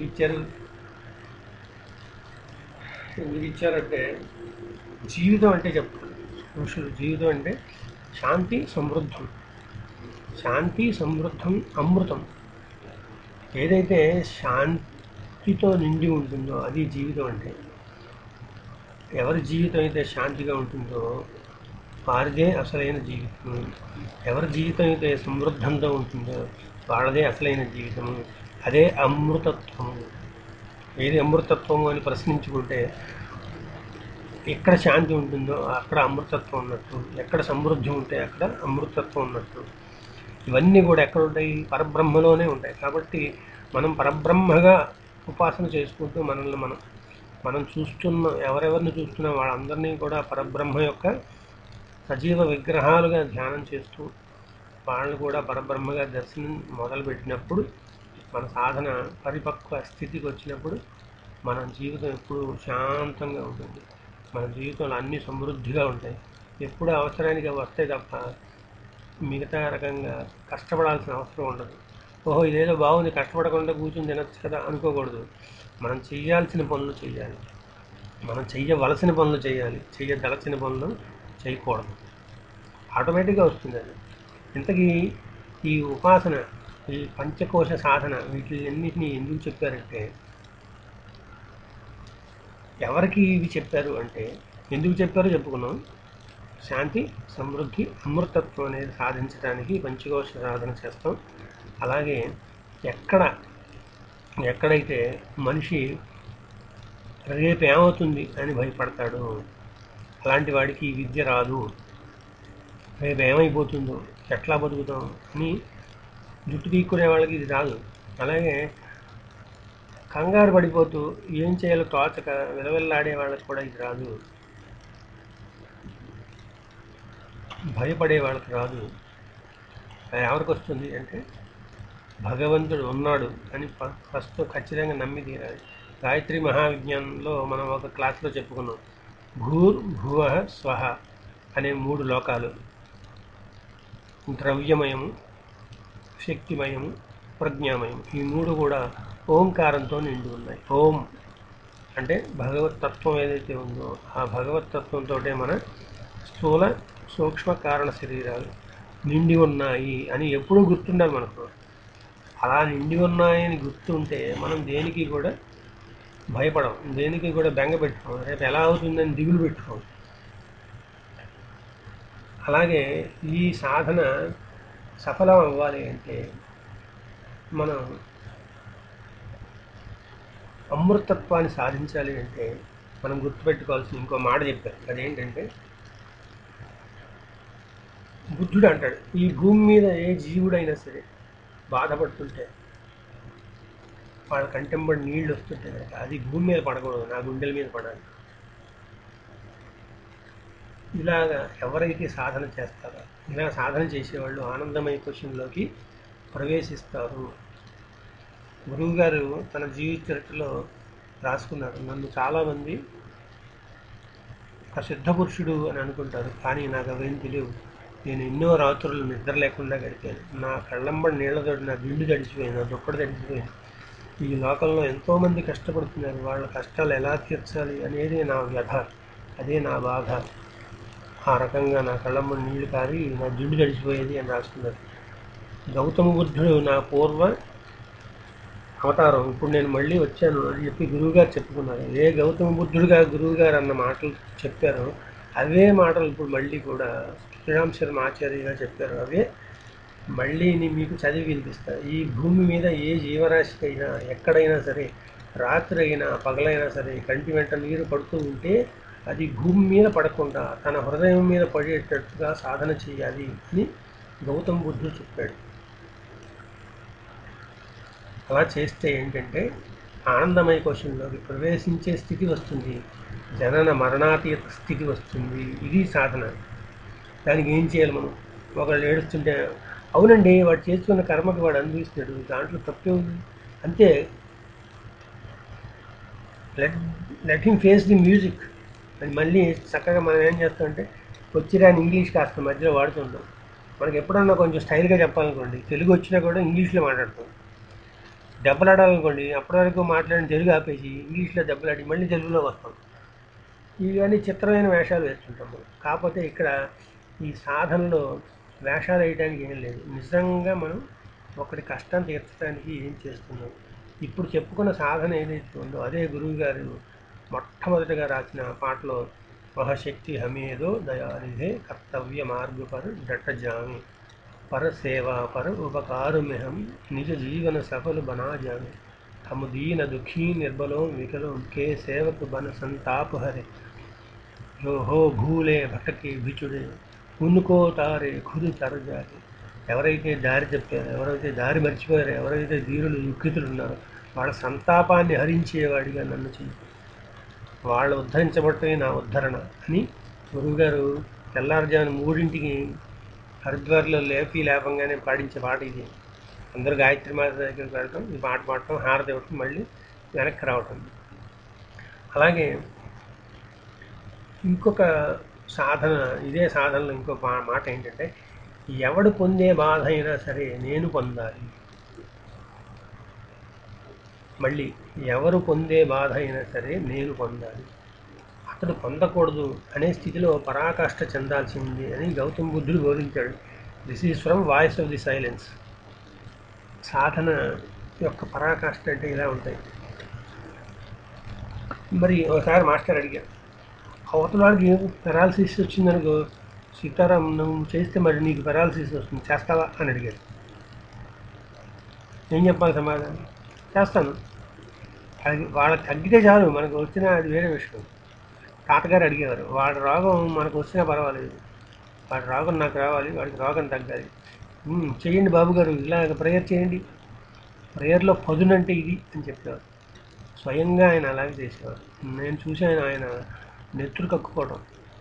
S1: ఇచ్చారంటే జీవితం అంటే చెప్తారు ఋషులు. జీవితం అంటే శాంతి సమృద్ధం, శాంతి సమృద్ధం అమృతం. ఏదైతే శాంతితో నిండి ఉంటుందో అది జీవితం అంటే. ఎవరి జీవితం అయితే శాంతిగా ఉంటుందో వారిదే అసలైన జీవితం. ఎవరి జీవితం అయితే సమృద్ధంతో ఉంటుందో వాళ్ళదే అసలైన జీవితము. అదే అమృతత్వము. ఏది అమృతత్వము అని ప్రశ్నించుకుంటే ఎక్కడ శాంతి ఉంటుందో అక్కడ అమృతత్వం ఉన్నట్టు, ఎక్కడ సమృద్ధి ఉంటే అక్కడ అమృతత్వం ఉన్నట్టు. ఇవన్నీ కూడా ఎక్కడ ఉంటాయి? పరబ్రహ్మలోనే ఉంటాయి. కాబట్టి మనం పరబ్రహ్మగా ఉపాసన చేసుకుంటూ మనల్ని మనం చూస్తున్న ఎవరెవరిని చూస్తున్నా వాళ్ళందరినీ కూడా పరబ్రహ్మ యొక్క సజీవ విగ్రహాలుగా ధ్యానం చేస్తూ వాళ్ళు కూడా పరబ్రహ్మగా దర్శనం మొదలుపెట్టినప్పుడు మన సాధన పరిపక్వ స్థితికి వచ్చినప్పుడు మన జీవితం ఎప్పుడు శాంతంగా ఉంటుంది. మన జీవితంలో అన్ని సమృద్ధిగా ఉంటాయి. ఎప్పుడు అవసరానికి వస్తాయి తప్ప మిగతా రకంగా కష్టపడాల్సిన అవసరం ఉండదు. ఓహో ఇదేదో బాగుంది కష్టపడకుండా కూర్చొని తినచ్చు కదా అనుకోకూడదు. మనం చేయాల్సిన పనులు చేయాలి, మనం చెయ్యవలసిన పనులు చేయాలి, చెయ్యదలచిన పనులు చేయకూడదు. ఆటోమేటిక్గా వస్తుంది అది. ఇంతకీ ఈ ఉపాసన, ఈ పంచకోశ సాధన వీటిలన్నింటినీ ఎందుకు చెప్పారంటే, ఎవరికి ఇవి చెప్పారు అంటే, ఎందుకు చెప్పారో చెప్పుకున్నాం. శాంతి సమృద్ధి అమృతత్వం అనేది సాధించడానికి పంచకోశ సాధన చేస్తాం. అలాగే ఎక్కడైతే మనిషి రేపు ఏమవుతుంది అని భయపడతాడు, అలాంటి వాడికి ఈ విద్య రాదు. రేపు ఏమైపోతుందో, ఎట్లా బతుకుతాం అని జుట్టు తీక్కునే వాళ్ళకి ఇది రాదు. అలాగే కంగారు పడిపోతూ ఏం చేయాలో తోచక విలవిల్లాడే వాళ్ళకి కూడా ఇది రాదు. భయపడే వాళ్ళకి రాదు. ఎవరికి వస్తుంది అంటే భగవంతుడు ఉన్నాడు అని ఫస్ట్ ఖచ్చితంగా నమ్మి తీరాలి. గాయత్రి మహావిజ్ఞానంలో మనం ఒక క్లాస్లో చెప్పుకున్నాం. భూర్ భువ స్వహ అనే 3 లోకాలు, ద్రవ్యమయము, శక్తిమయము, ప్రజ్ఞామయం. ఈ 3 కూడా ఓంకారంతో నిండి ఉన్నాయి. ఓం అంటే భగవతత్వం ఏదైతే ఉందో ఆ భగవతత్వంతో మన స్థూల సూక్ష్మ కారణ శరీరాలు నిండి ఉన్నాయి అని ఎప్పుడూ గుర్తుండాలి మనకు. అలా నిండి ఉన్నాయని గుర్తుంటే మనం దేనికి కూడా భయపడం, దేనికి కూడా బెంగ పెట్టుకోం, రేపు ఎలా అవుతుందని దిగులు పెట్టుకోం. అలాగే ఈ సాధన సఫలం అవ్వాలి అంటే మనం అమృతత్వాన్ని సాధించాలి అంటే మనం గుర్తుపెట్టుకోవాల్సిన ఇంకో మాట చెప్పారు. అదేంటంటే బుద్ధుడు అంటాడు, ఈ భూమి మీద ఏ జీవుడైనా సరే బాధపడుతుంటే వాళ్ళ కంటెంబడి నీళ్ళు వస్తుంటే అది భూమి మీద పడకూడదు, నా గుండెల మీద పడాలి. ఇలాగా ఎవరైతే సాధన చేస్తారో, ఇలా సాధన చేసేవాళ్ళు ఆనందమయ కోశంలోకి ప్రవేశిస్తారు. గురువుగారు తన జీవిత చరిత్రలో రాసుకున్నారు, నన్ను చాలామంది ఒక సిద్ధపురుషుడు అని అనుకుంటారు, కానీ నాకు అవేం తెలియవు. నేను ఎన్నో రాత్రులు నిద్ర లేకుండా గడిపాను. నా కళ్ళంబడి నీళ్లతో నా దిండు తడిచిపోయింది, నా దుప్పటి తడిచిపోయింది. ఈ లోకంలో ఎంతోమంది కష్టపడుతున్నారు, వాళ్ళ కష్టాలు ఎలా తీర్చాలి అనేది నా వ్యధ, అదే నా బాధ. ఆ రకంగా నా కళ్ళంబడి నీళ్లు కారి నా దిండు తడిచిపోయేది అని రాసుకున్నారు. గౌతమ బుద్ధుడు నా పూర్వ అవతారం, ఇప్పుడు నేను మళ్ళీ వచ్చాను అని చెప్పి గురువుగారు చెప్పుకున్నారు. ఏ గౌతమ బుద్ధుడుగా గురువుగారు అన్న మాటలు చెప్పారో అవే మాటలు ఇప్పుడు మళ్ళీ కూడా శ్రీరామ్ శర్మ ఆచార్యగా చెప్పారు. అవే మళ్ళీ మీకు చదివి వినిపిస్తారు. ఈ భూమి మీద ఏ జీవరాశికైనా ఎక్కడైనా సరే రాత్రి అయినా పగలైనా సరే కంటి వెంట నీరు పడుతూ ఉంటే అది భూమి మీద పడకుండా తన హృదయం మీద పడేటట్టుగా సాధన చేయాలి అని గౌతమ బుద్ధుడు చెప్పాడు. అలా చేస్తే ఏంటంటే ఆనందమయ కోశంలోకి ప్రవేశించే స్థితి వస్తుంది, జనన మరణాతీత స్థితి వస్తుంది. ఇది సాధన. దానికి ఏం చేయాలి మనం? ఒకళ్ళు ఏడుస్తుంటే అవునండి వాడు చేసుకున్న కర్మకి వాడు అనుభవిస్తున్నాడు, దాంట్లో తప్పే ఉంది, అంతే. Let him face the music అని మళ్ళీ చక్కగా మనం ఏం చేస్తామంటే వచ్చిరాని ఇంగ్లీష్ కాస్త మధ్యలో వాడుతుంటాం. మనకి ఎప్పుడన్నా కొంచెం స్టైల్గా చెప్పాలనుకోండి, తెలుగు వచ్చినా కూడా ఇంగ్లీష్లో మాట్లాడతాం. దెబ్బలాడాలనుకోండి, అప్పటి వరకు మాట్లాడిన తెలుగు ఆపేసి ఇంగ్లీష్లో దెబ్బలాడి మళ్ళీ తెలుగులోకి వస్తాం. ఇవన్నీ చిత్రమైన వేషాలు వేస్తుంటాం మనం. కాకపోతే ఇక్కడ ఈ సాధనలో వేషాలు వేయడానికి ఏం లేదు, నిజంగా మనం ఒకటి కష్టం తీర్చడానికి ఏం చేస్తున్నాం. ఇప్పుడు చెప్పుకున్న సాధన ఏదైతే ఉందో అదే గురువు గారు మొట్టమొదటిగా రాసిన పాటలో మహాశక్తి హమేదో దయానిధే కర్తవ్య మార్గ పర్ డట జామి पर सेवा पर उपकार में हम निज जीवन सफल बना जावे, हम दीन दुखी निर्बलों विकलों के सेवक बन संताप हरे, जो हो भूले भटके बिछुड़े उनको तारे खुद तर जाए. ఎవరైతే దారి చెప్పారో, ఎవరైతే దారి మర్చిపోయారో, ఎవరైతే ధీరులు దుఃఖితులు ఉన్నారో వాళ్ళ సంతాపాన్ని హరించేవాడిగా నన్ను చెయ్యి, వాళ్ళు ఉద్ధరించబట్టమే నా ఉద్ధరణ అని గురువుగారు తెల్లారుజామున 3ంటికి హరిద్వార్లో లేపంగానే పాడించే పాట ఇది. అందరూ గాయత్రి మాత దగ్గరికి వెళ్ళటం, ఈ పాట పాడటం, హారతి ఇవ్వటం, మళ్ళీ వెనక్కి రావటం. అలాగే ఇంకొక సాధన, ఇదే సాధనలో ఇంకో మాట ఏంటంటే ఎవడు పొందే బాధ అయినా సరే నేను పొందాలి. మళ్ళీ ఎవరు పొందే బాధ అయినా సరే నేను పొందాలి, అతడు పొందకూడదు అనే స్థితిలో పరాకాష్ఠ చెందాల్సింది అని గౌతమ బుద్ధుడు బోధించాడు. This is from voice of the silence. సాధన యొక్క పరాకాష్ఠ అంటే ఇలా ఉంటాయి. మరి ఒకసారి మాస్టర్ అడిగారు, అవతల వాడికి పెరాలసిస్ వచ్చిందనుకో, సీతారాం నువ్వు చేస్తే మరి నీకు పెరాలసిస్ వస్తుంది, చేస్తావా అని అడిగారు. ఏం చెప్పాలి సమాధానం? చేస్తాను. అది వాళ్ళకి తగ్గితే చాలు, మనకు వచ్చినా అది వేరే విషయం. తాతగారు అడిగేవారు, వాడి రోగం మనకు వచ్చినా పర్వాలేదు, వాడి రోగం నాకు రావాలి, వాడికి రోగం తగ్గాలి. చేయండి బాబు గారు, ఇలాగ ప్రేయర్ చేయండి, ప్రేయర్లో పదునంటే ఇది అని చెప్పేవారు. స్వయంగా ఆయన అలాగే చేసేవారు. నేను చూశాను ఆయన నెత్తురు కక్కుకోవడం.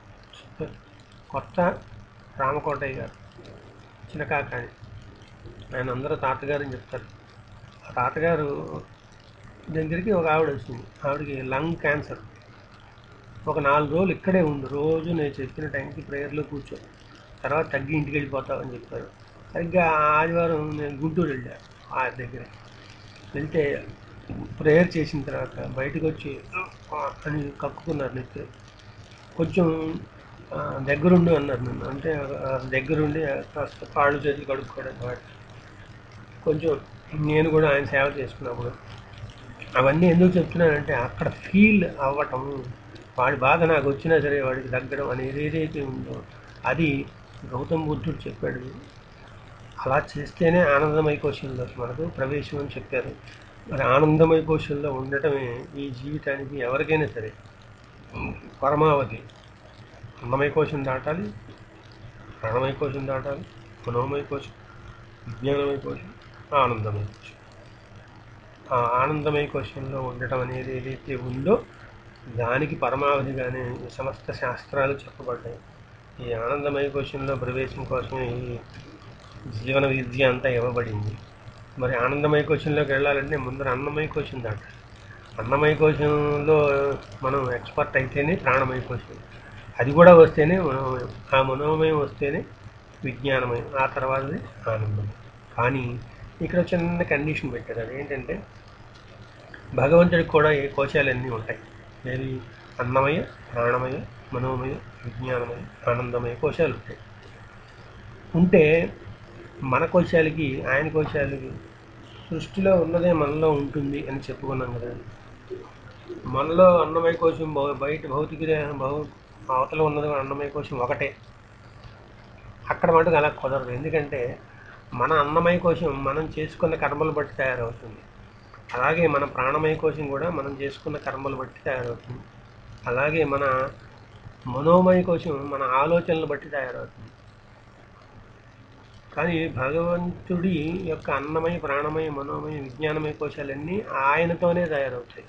S1: కొత్త రామకోటయ్య గారు చిన్నకాకాని, ఆయన అందరూ తాతగారు అని చెప్తారు. ఆ తాతగారు దగ్గరికి ఒక ఆవిడ వచ్చింది, ఆవిడకి లంగ్ క్యాన్సర్. ఒక 4 రోజులు ఇక్కడే ఉంది, రోజు నేను చెప్పిన టైంకి ప్రేయర్లో కూర్చో, తర్వాత తగ్గి ఇంటికి వెళ్ళిపోతావు అని చెప్పారు. సరిగ్గా ఆదివారం నేను గుంటూరు వెళ్ళాను. ఆ దగ్గర వెళ్తే ప్రేయర్ చేసిన తర్వాత బయటకు వచ్చి అని కక్కుకున్నారు నెత్తి. కొంచెం దగ్గరుండి అన్నారు నన్ను, అంటే దగ్గరుండి కాస్త కాళ్ళు చేతులు కడుక్కోవడం వాటి కొంచెం నేను కూడా ఆయన సేవ చేసుకున్నప్పుడు. అవన్నీ ఎందుకు చెప్తున్నానంటే అక్కడ ఫీల్ అవ్వటం, వాడి బాధ నాకు వచ్చినా సరే వాడికి తగ్గడం అనేది ఏదైతే ఉందో అది గౌతమ బుద్ధుడు చెప్పాడు. అలా చేస్తేనే ఆనందమయ కోశంలోకి మనకు ప్రవేశం అని చెప్పారు. మరి ఆనందమయ కోశంలో ఉండటమే ఈ జీవితానికి ఎవరికైనా సరే పరమావధి. అన్నమయ కోశం దాటాలి, ప్రాణమయ కోశం దాటాలి, మనోమయ కోశం, విజ్ఞానమయ కోశం, ఆనందమయ కోశం. ఆ ఆనందమయ కోశంలో ఉండటం అనేది ఏదైతే ఉందో దానికి పరమావధిగానే ఈ సమస్త శాస్త్రాలు చెప్పబడ్డాయి. ఈ ఆనందమయ కోశంలో ప్రవేశం కోసమే ఈ జీవన విద్య అంతా ఇవ్వబడింది. మరి ఆనందమయ కోశంలోకి వెళ్ళాలంటే ముందర అన్నమయ కోశం దాటాలి. అన్నమయ కోశంలో మనం ఎక్స్పర్ట్ అయితేనే ప్రాణమయ కోశం, అది కూడా వస్తేనే మనోమయం, ఆ మనోమయం వస్తేనే విజ్ఞానమయం, ఆ తర్వాతది ఆనందమయం. కానీ ఇక్కడ చిన్న కండిషన్ పెట్టారు, అదేంటంటే భగవంతుడికి కూడా ఏ కోశాలన్నీ ఉంటాయి. ఏది? అన్నమయ, ప్రాణమయ, మనోమయ, విజ్ఞానమయ, ఆనందమయ కోశాలు ఉంటాయి. ఉంటే మన కోశాలకి ఆయన కోశాలకి సృష్టిలో ఉన్నదే మనలో ఉంటుంది అని చెప్పుకున్నాం కదా. మనలో అన్నమయ కోశం బయట భౌతిక అవతల ఉన్నది అన్నమయ కోశం ఒకటే. అక్కడ మటుకు అలా కుదరదు. ఎందుకంటే మన అన్నమయ కోశం మనం చేసుకున్న కర్మలు బట్టి తయారవుతుంది. అలాగే మన ప్రాణమయ కోశం కూడా మనం చేసుకున్న కర్మలు బట్టి తయారవుతుంది. అలాగే మన మనోమయ కోశం మన ఆలోచనలు బట్టి తయారవుతుంది. కానీ భగవంతుడి యొక్క అన్నమయ, ప్రాణమయ, మనోమయ, విజ్ఞానమయ కోశాలన్నీ ఆయనతోనే తయారవుతాయి.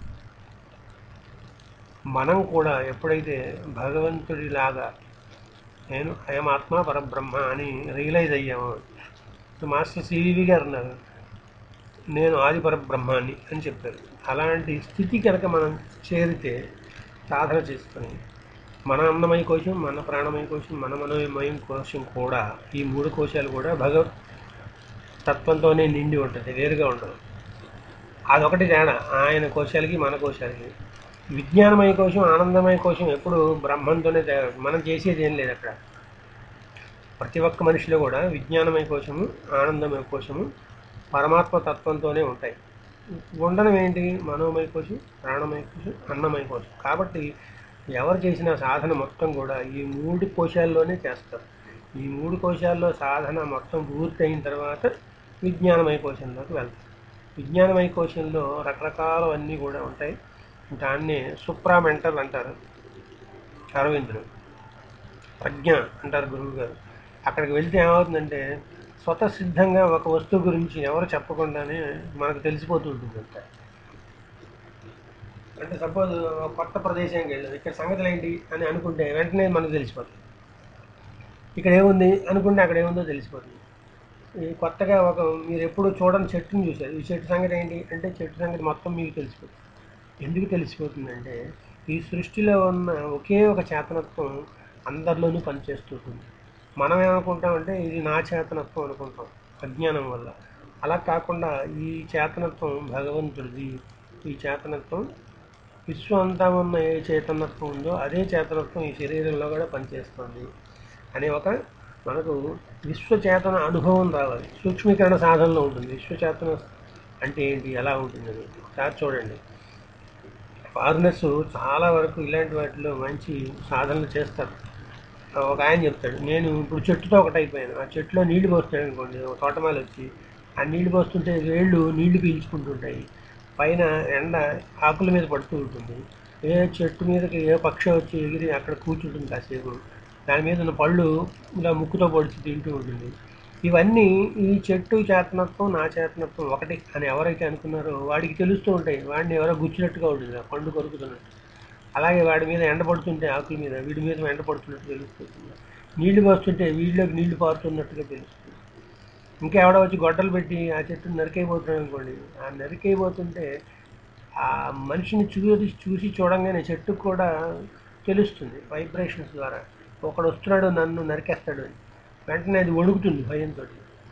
S1: మనం కూడా ఎప్పుడైతే భగవంతుడిలాగా నేను అయమాత్మ పరబ్రహ్మ అని రియలైజ్ అయ్యాము, మాస్టర్ సివివి గారు అన్నారు నేను ఆది పరబ్రహ్మాన్ని అని చెప్పారు. అలాంటి స్థితి కనుక మనం చేరితే సాధన చేసుకొని మన అన్నమయ కోశం, మన ప్రాణమయ కోశం, మన మనోమయ కోశం కూడా, ఈ 3 కోశాలు కూడా భగవత్ తత్వంతోనే నిండి ఉంటుంది, వేరుగా ఉండదు. అదొకటి తేడా ఆయన కోశాలకి మన కోశాలకి. విజ్ఞానమయ కోశం, ఆనందమయ కోశం ఎప్పుడు బ్రహ్మంతోనే తయారు. మనం చేసేది ఏం లేదు అక్కడ. ప్రతి ఒక్క మనిషిలో కూడా విజ్ఞానమయ కోశము, ఆనందమయ కోశము పరమాత్మ తత్వంతోనే ఉంటాయి. ఉండడం ఏంటి? మనోమయ కోశం, ప్రాణమయ కోశం, అన్నమయ కోశం. కాబట్టి ఎవరు చేసిన సాధన మొత్తం కూడా ఈ 3 కోశాల్లోనే చేస్తారు. ఈ 3 కోశాల్లో సాధన మొత్తం పూర్తయిన తర్వాత విజ్ఞానమయ కోశంలోకి వెళ్తారు. విజ్ఞానమయ కోశంలో రకరకాలవన్నీ కూడా ఉంటాయి. దాన్నే సుప్రామెంటల్ అంటారు అరవిందులు, ప్రజ్ఞ అంటారు గురువు గారు. అక్కడికి వెళ్తే ఏమవుతుందంటే స్వతసిద్ధంగా ఒక వస్తువు గురించి ఎవరు చెప్పకుండానే మనకు తెలిసిపోతూ ఉంటుంది అంట. అంటే సపోజ్ కొత్త ప్రదేశానికి వెళ్ళాం, ఇక్కడ సంగతులు ఏంటి అని అనుకుంటే వెంటనే మనకు తెలిసిపోతుంది. ఇక్కడ ఏముంది అనుకుంటే అక్కడ ఏముందో తెలిసిపోతుంది. ఈ కొత్తగా మీరు ఎప్పుడు చూడని చెట్టుని చూశారు, ఈ చెట్టు సంగతి ఏంటి అంటే చెట్టు సంగతి మొత్తం మీకు తెలిసిపోతుంది. ఎందుకు తెలిసిపోతుందంటే ఈ సృష్టిలో ఉన్న ఒకే ఒక చేతనత్వం అందరిలోనూ పనిచేస్తుంటుంది. మనం ఏమనుకుంటామంటే ఇది నా చేతనత్వం అనుకుంటాం అజ్ఞానం వల్ల. అలా కాకుండా ఈ చేతనత్వం భగవంతుడిది. ఈ చేతనత్వం విశ్వం అంతా ఉన్న ఏ చేతనత్వం ఉందో అదే చేతనత్వం ఈ శరీరంలో కూడా పనిచేస్తుంది అనే ఒక మనకు విశ్వచేతన అనుభవం రావాలి. సూక్ష్మీకరణ సాధనలో ఉంటుంది. విశ్వచేతన అంటే ఏంటి, ఎలా ఉంటుందని ఒకసారి చూడండి. ఫారినర్స్ చాలా వరకు ఇలాంటి వాటిలో మంచి సాధనలు చేస్తారు. ఒక ఆయన చెప్తాడు, నేను ఇప్పుడు చెట్టుతో ఒకటైపోయాను. ఆ చెట్టులో నీళ్లు పోస్తాడు అనుకోండి, ఒక తోటమాల వచ్చి ఆ నీళ్లు పోస్తుంటే వేళ్ళు నీళ్లు పీల్చుకుంటుంటాయి. పైన ఎండ ఆకుల మీద పడుతూ ఉంటుంది. ఏ చెట్టు మీదకి ఏ పక్షి వచ్చి ఎగిరి అక్కడ కూర్చుంటుంది కాసేపు. దాని మీద ఉన్న పళ్ళు ఇలా ముక్కుతో పొడిచి తింటూ ఉంటుంది. ఇవన్నీ ఈ చెట్టు చేతనత్వం, నా చేతనత్వం ఒకటి అని ఎవరైతే అనుకున్నారో వాడికి తెలుస్తూ ఉంటాయి. వాడిని ఎవరో గుచ్చినట్టుగా ఉంటుంది, పండు కొరుకుతున్నట్టు. అలాగే వాడి మీద ఎండ పడుతుంటే ఆకుల మీద వీడి మీద ఎండ పడుతున్నట్టు తెలుస్తుంది. నీళ్లు పోస్తుంటే వీడిలోకి నీళ్లు పారుతున్నట్టుగా తెలుస్తుంది. ఇంకా ఎవడో వచ్చి గొడ్డలు పెట్టి ఆ చెట్టును నరికైపోతున్నాడు అనుకోండి, ఆ నరికైపోతుంటే ఆ మనిషిని చూసి చూడంగానే చెట్టుకు కూడా తెలుస్తుంది వైబ్రేషన్స్ ద్వారా, ఒకడు వస్తున్నాడు నన్ను నరికేస్తాడు అని. వెంటనే అది వణుకుతుంది భయంతో.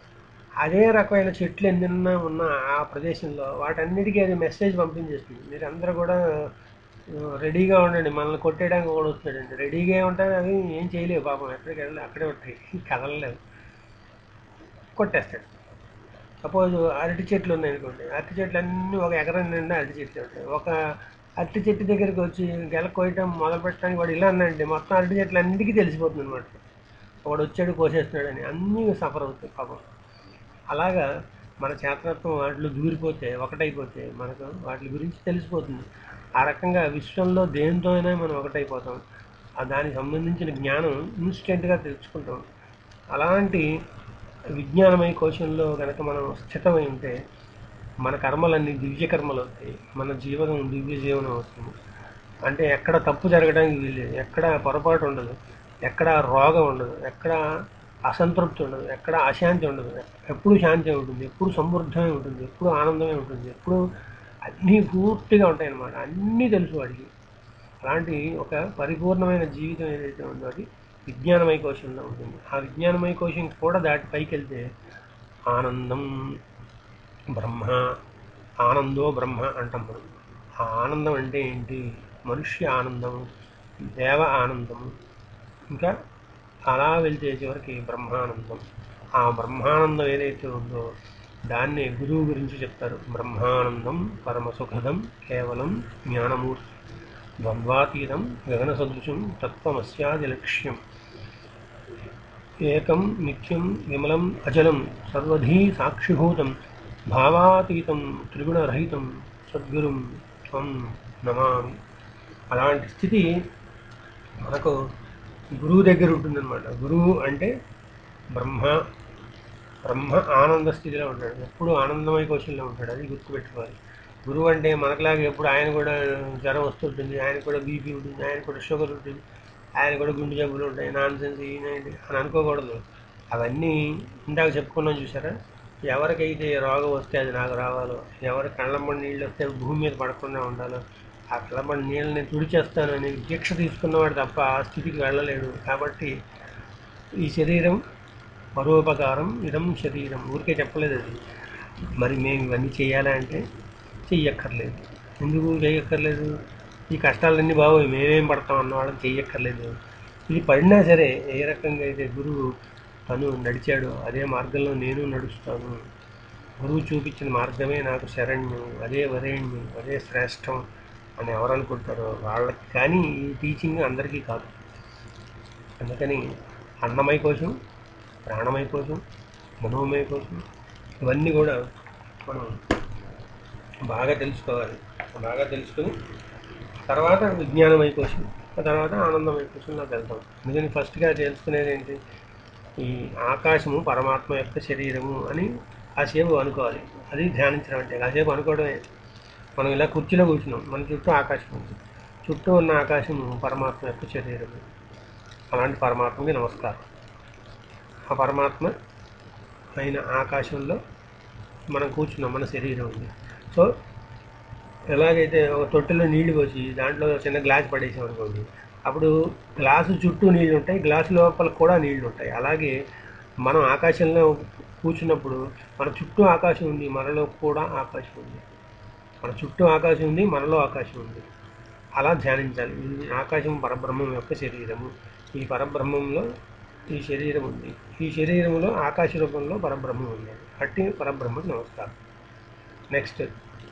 S1: అదే రకమైన చెట్లు ఎన్నెన్నా ఉన్న ఆ ప్రదేశంలో వాటన్నిటికీ అది మెసేజ్ పంపించేస్తుంది, మీరు అందరూ కూడా రెడీగా ఉండండి, మనల్ని కొట్టేయడానికి కూడా వస్తున్నాడండి. రెడీగా ఉంటాయి, అవి ఏం చేయలేవు పాపం, ఎక్కడికి వెళ్ళి అక్కడే ఉంటాయి, కదలలేవు, కొట్టేస్తాడు. సపోజ్ అరటి చెట్లు ఉన్నాయనుకోండి, అరటి చెట్లు అన్నీ ఒక ఎకరం నిండా అరటి చెట్లు ఉంటాయి. ఒక అరటి చెట్టు దగ్గరికి వచ్చి గెల కోయటం మొదలు పెట్టడానికి వాడు ఇలా అన్నాడంటే మొత్తం అరటి చెట్లు అన్నిటికీ తెలిసిపోతుంది అనమాట. వాడు వచ్చాడు కోసేస్తున్నాడని అన్నీ సఫర్ అవుతాయి పాపం. అలాగా మన చేతనత్వం వాటిలో దూరిపోతే, ఒకటైపోతే మనకు వాటి గురించి తెలిసిపోతుంది. ఆ రకంగా విశ్వంలో దేంతో అయినా మనం ఒకటైపోతాం. దానికి సంబంధించిన జ్ఞానం ఇన్స్టెంట్గా తెలుసుకుంటాం. అలాంటి విజ్ఞానమయ కోశంలో కనుక మనం స్థితమై ఉంటే మన కర్మలన్నీ దివ్య కర్మలు అవుతాయి, మన జీవనం దివ్య జీవనం అవుతుంది. అంటే ఎక్కడ తప్పు జరగడానికి వీల్లేదు, ఎక్కడ పొరపాటు ఉండదు, ఎక్కడ రోగం ఉండదు, ఎక్కడ అసంతృప్తి ఉండదు, ఎక్కడ అశాంతి ఉండదు. ఎప్పుడు శాంతి ఉంటుంది, ఎప్పుడు సమృద్ధమే ఉంటుంది, ఎప్పుడు ఆనందమే ఉంటుంది, ఎప్పుడు అన్నీ పూర్తిగా ఉంటాయి అన్నమాట. అన్నీ తెలుసు వాడికి. అలాంటి ఒక పరిపూర్ణమైన జీవితం ఏదైతే ఉందో అది విజ్ఞానమయ కోశంలో ఉంటుంది. ఆ విజ్ఞానమయ కోశం కూడా దాటి పైకి వెళ్తే ఆనందం బ్రహ్మ, ఆనందో బ్రహ్మ అంటాం మనం. ఆ ఆనందం అంటే ఏంటి? మనుష్య ఆనందం, దేవ ఆనందం, ఇంకా అలా వెళ్తే చివరికి బ్రహ్మానందం. ఆ బ్రహ్మానందం ఏదైతే ఉందో దాన్నే గురువు గురించి చెప్తారు. బ్రహ్మానందం పరమసుఖదం కేవలం జ్ఞానమూర్తి ద్వంద్వాతీతం గగన సదృశం తత్వమస్యాది లక్ష్యం ఏకం నిత్యం విమలం అచలం సర్వధీ సాక్షిభూతం భావాతీతం త్రిగుణరహితం సద్గురుం త్వం నమామి. అలాంటి స్థితి మనకు గురువు దగ్గర ఉంటుందన్నమాట. గురువు అంటే బ్రహ్మ బ్రహ్మ ఆనంద స్థితిలో ఉంటాడు, ఎప్పుడు ఆనందమయ కోశంలో ఉంటాడు, అది గుర్తుపెట్టుకోవాలి. గురువు అంటే మనకులాగా ఎప్పుడు ఆయన కూడా జ్వరం వస్తుంటుంది, ఆయన కూడా బీపీ ఉంటుంది, ఆయన కూడా షుగర్ ఉంటుంది, ఆయన కూడా గుండె జబ్బులు ఉంటాయి, నాన్ సెన్స్ ఈయనండి అని అనుకోకూడదు. అవన్నీ ఇందాక చెప్పుకున్నాం చూసారా, ఎవరికైతే రోగం వస్తే అది నాకు రావాలో, ఎవరి కళ్ళమ్మడి నీళ్ళు వస్తే భూమి మీద పడకుండా ఉండాలో, ఆ కళ్ళమ్మడి నీళ్ళని తుడిచేస్తానని దీక్ష తీసుకున్నవాడు తప్ప ఆ స్థితికి వెళ్ళలేడు. కాబట్టి ఈ శరీరం పరోపకారం ఇదం శరీరం, ఊరికే చెప్పలేదు అది. మరి మేము ఇవన్నీ చేయాలంటే చెయ్యక్కర్లేదు. ఎందుకు చెయ్యక్కర్లేదు? ఈ కష్టాలన్నీ బాబోయ్ మేమేం పడతాం అన్నవాళ్ళని చెయ్యక్కర్లేదు. ఇది పడినా సరే ఏ రకంగా అయితే గురువు తను నడిచాడో అదే మార్గంలో నేను నడుస్తాను, గురువు చూపించిన మార్గమే నాకు శరణ్యం, అదే వరేణ్యం, అదే శ్రేష్టం అని ఎవరు అనుకుంటారో వాళ్ళకి కానీ ఈ టీచింగ్ అందరికీ కాదు. అందుకని అన్నమయ కోసం, ప్రాణమయ కోసం, మనోమయ కోసం ఇవన్నీ కూడా మనం బాగా తెలుసుకోవాలి. బాగా తెలుసుకుని తర్వాత విజ్ఞానమయ కోసం, ఆ తర్వాత ఆనందమయ కోసంలోకి వెళ్తాం. అందుకని ఫస్ట్గా తెలుసుకునేది ఏంటి? ఈ ఆకాశము పరమాత్మ యొక్క శరీరము అని కాసేపు అనుకోవాలి. అది ధ్యానించడం అంటే కాసేపు అనుకోవడమే. మనం ఇలా కుర్చీలో కూర్చున్నాం, మన చుట్టూ ఆకాశం ఉంది, చుట్టూ ఉన్న ఆకాశము పరమాత్మ యొక్క శరీరము. అలాంటి పరమాత్మకి నమస్కారం. ఆ పరమాత్మ అయిన ఆకాశంలో మనం కూర్చున్నాం, మన శరీరం ఉంది. సో ఎలాగైతే ఒక తొట్టెలో నీళ్లు పోసి దాంట్లో చిన్న గ్లాస్ పడేసాం అనుకోండి, అప్పుడు గ్లాసు చుట్టూ నీళ్లు ఉంటాయి, గ్లాసు లోపల కూడా నీళ్లు ఉంటాయి. అలాగే మనం ఆకాశంలో కూర్చున్నప్పుడు మన చుట్టూ ఆకాశం ఉంది, మనలో కూడా ఆకాశం ఉంది. మన చుట్టూ ఆకాశం ఉంది, మనలో ఆకాశం ఉంది. అలా ధ్యానించాలి. ఈ ఆకాశం పరబ్రహ్మం యొక్క శరీరము, ఈ పరబ్రహ్మంలో ఈ శరీరం ఉంది, ఈ శరీరంలో ఆకాశ రూపంలో పరబ్రహ్మం ఉంది. అట్టి పరబ్రహ్మకు నమస్కారం. నెక్స్ట్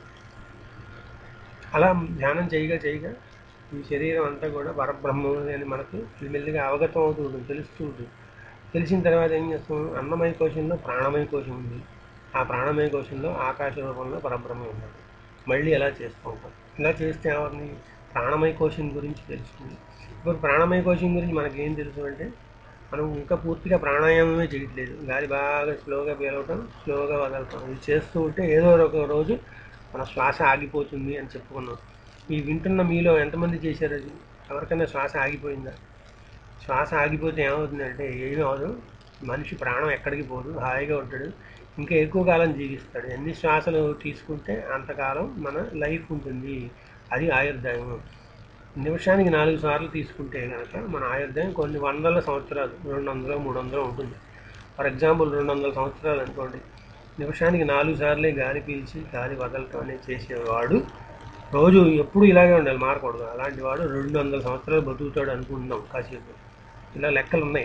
S1: అలా ధ్యానం చేయగా చేయగా ఈ శరీరం అంతా కూడా పరబ్రహ్మం అని మనకు మెల్లిగా అవగతం అవుతూ ఉంటుంది, తెలుస్తూ ఉంటుంది. తెలిసిన తర్వాత ఏం చేస్తాం? అన్నమయ కోశంలో ప్రాణమయ కోశం ఉంది, ఆ ప్రాణమయ కోశంలో ఆకాశ రూపంలో పరబ్రహ్మం ఉన్నాడు. మళ్ళీ ఎలా చేస్తూ ఉంటాం. ఇలా చేస్తే ఎవరిని? ప్రాణమయ కోశం గురించి తెలుస్తుంది. ఇప్పుడు ప్రాణమయ కోశం గురించి మనకేం తెలుసు అంటే, మనం ఇంకా పూర్తిగా ప్రాణాయామమే చేయట్లేదు. గాలి బాగా స్లోగా పీలవటం, స్లోగా వదలటం, ఇది చేస్తూ ఉంటే ఏదో ఒక రోజు మన శ్వాస ఆగిపోతుంది అని చెప్పుకున్నాం. ఈ వింటున్న మీలో ఎంతమంది చేశారు అది? ఎవరికైనా శ్వాస ఆగిపోయిందా? శ్వాస ఆగిపోతే ఏమవుతుందంటే ఏమీ అవదు, మనిషి ప్రాణం ఎక్కడికి పోదు, హాయిగా ఉంటాడు, ఇంకా ఎక్కువ కాలం జీవిస్తాడు. ఎన్ని శ్వాసలు తీసుకుంటే అంతకాలం మన లైఫ్ ఉంటుంది. అది ఆయుర్దాయం. నిమిషానికి 4 సార్లు తీసుకుంటే కనుక మన ఆయుర్దాయం కొన్ని వందల సంవత్సరాలు, 200 300 ఉంటుంది. ఫర్ ఎగ్జాంపుల్ 200 సంవత్సరాలు అనుకోండి. నిమిషానికి 4 సార్లే గాలి పీల్చి గాలి వదలటం అనేది చేసేవాడు రోజు ఎప్పుడు ఇలాగే ఉండాలి, మారకూడదు. అలాంటి వాడు 200 సంవత్సరాలు బతుకుతాడు అనుకుంటున్నాం కాసేపు. ఇలా లెక్కలు ఉన్నాయి.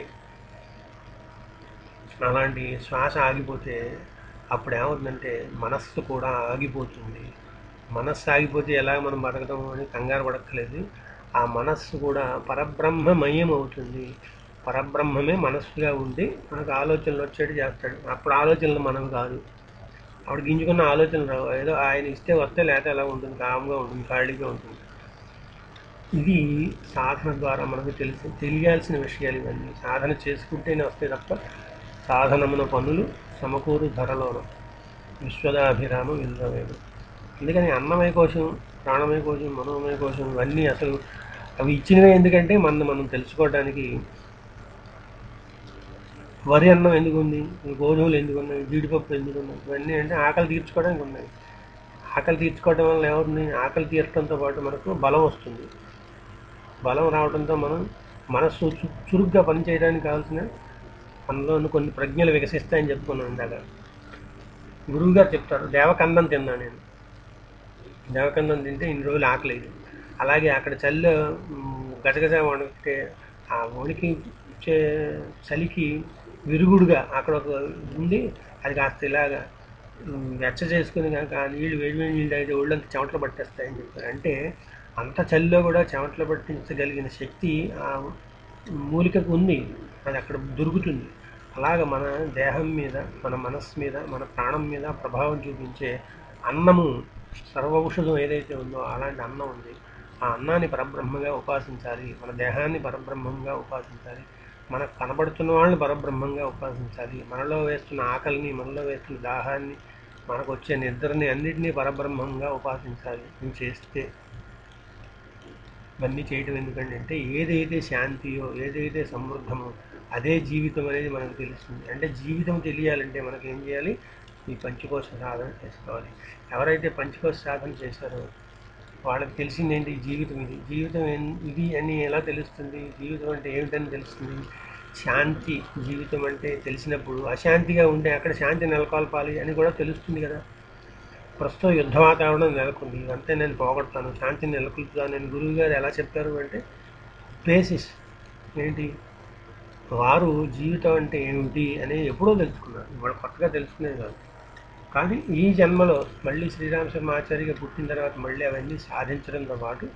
S1: అలాంటి శ్వాస ఆగిపోతే అప్పుడు ఏమవుతుందంటే మనస్సు కూడా ఆగిపోతుంది. మనస్సు ఆగిపోతే ఎలా మనం బతకడం అని కంగారు పడక్కలేదు. ఆ మనస్సు కూడా పరబ్రహ్మమయం అవుతుంది. పరబ్రహ్మమే మనస్సుగా ఉండి మనకు ఆలోచనలు వచ్చేట్టు చేస్తాడు. అప్పుడు ఆలోచనలు మనం కాదు. అప్పుడు గింజుకున్న ఆలోచనలు రావు. ఏదో ఆయన ఇస్తే వస్తే, లేకపోతే ఎలా ఉంటుంది, కామ్గా ఉంటుంది, ఖాళీగా ఉంటుంది. ఇది సాధన ద్వారా మనకు తెలియాల్సిన విషయాలు. ఇవన్నీ సాధన చేసుకుంటేనే వస్తాయి తప్ప సాధనమున పనులు సమకూరు ధరలోన విశ్వదాభిరామ విందవేడు. అందుకని అన్నమయ కోశం, ప్రాణమయ కోశం, మనోమయ కోశం ఇవన్నీ అసలు అవి ఇచ్చినవే. ఎందుకంటే మనం తెలుసుకోవడానికి. వరి అన్నం ఎందుకు ఉంది, గోధుమలు ఎందుకు ఉన్నాయి, జీడిపప్పు ఎందుకు ఉన్నాయి, ఇవన్నీ అంటే ఆకలి తీర్చుకోవడానికి ఉన్నాయి. ఆకలి తీర్చుకోవడం వల్ల ఏమవుతుంది? ఆకలి తీర్చడంతో పాటు మనకు బలం వస్తుంది. బలం రావడంతో మనం మనస్సు చురుగ్గా పనిచేయడానికి కావాల్సిన మనలో కొన్ని ప్రజ్ఞలు వికసిస్తాయని చెప్పుకున్నాను ఇందాక. గురువుగారు చెప్తారు, దేవకన్నం తిన్నా నేను, దేవకన్నం తింటే ఇన్ని రోజులు ఆకలేదు. అలాగే అక్కడ చలిలో గజగజ వణికితే ఆ వణికి చలికి విరుగుడుగా అక్కడ ఒక ఉంది, అది కాస్త ఇలాగా వెచ్చ చేసుకుని కనుక ఆ నీళ్ళు వేడి నీళ్ళు అయితే ఒళ్ళంతా చెమటలు పట్టేస్తాయని చెప్పారు. అంటే అంత చలిలో కూడా చెమటలు పట్టించగలిగిన శక్తి ఆ మూలికకు ఉంది, అది అక్కడ దొరుకుతుంది. అలాగ మన దేహం మీద, మన మనస్సు మీద, మన ప్రాణం మీద ప్రభావం చూపించే అన్నము, సర్వ ఔషధం ఏదైతే ఉందో అలాంటి అన్నం ఉంది. ఆ అన్నాన్ని పరబ్రహ్మంగా ఉపాసించాలి, మన దేహాన్ని పరబ్రహ్మంగా ఉపాసించాలి, మనకు కనబడుతున్న వాళ్ళని పరబ్రహ్మంగా ఉపాసించాలి, మనలో వేస్తున్న ఆకలిని, మనలో వేస్తున్న దాహాన్ని, మనకు వచ్చే నిద్రని అన్నిటినీ పరబ్రహ్మంగా ఉపాసించాలి. ఇవి చేస్తే ఇవన్నీ చేయటం ఎందుకంటే అంటే ఏదైతే శాంతియో, ఏదైతే సమృద్ధమో అదే జీవితం అనేది మనకు తెలుస్తుంది. అంటే జీవితం తెలియాలంటే మనకి ఏం చేయాలి? ఈ పంచకోశ సాధన చేసుకోవాలి. ఎవరైతే పంచకోశ సాధన చేశారో వాళ్ళకి తెలిసింది ఏంటి? జీవితం ఇది. జీవితం ఇది అని ఎలా తెలుస్తుంది? జీవితం అంటే ఏమిటని తెలుస్తుంది? శాంతి జీవితం అంటే తెలిసినప్పుడు అశాంతిగా ఉంటే అక్కడ శాంతి నెలకొల్పాలి అని కూడా తెలుస్తుంది కదా. ప్రస్తుతం యుద్ధ వాతావరణం నెలకొంది, ఇదంతా నేను పోగొడతాను, శాంతిని నెలకొల్పుతాను నేను గురువు గారు ఎలా చెప్పారు అంటే బేసిస్ ఏంటి? వారు జీవితం అంటే ఏమిటి అనేది ఎప్పుడో తెలుసుకున్నారు, ఇవాళ కొత్తగా తెలుసుకునేది కాదు. కానీ ఈ జన్మలో మళ్ళీ శ్రీరామ శర్మ ఆచార్యగా పుట్టిన తర్వాత మళ్ళీ అవన్నీ సాధించడంతో పాటు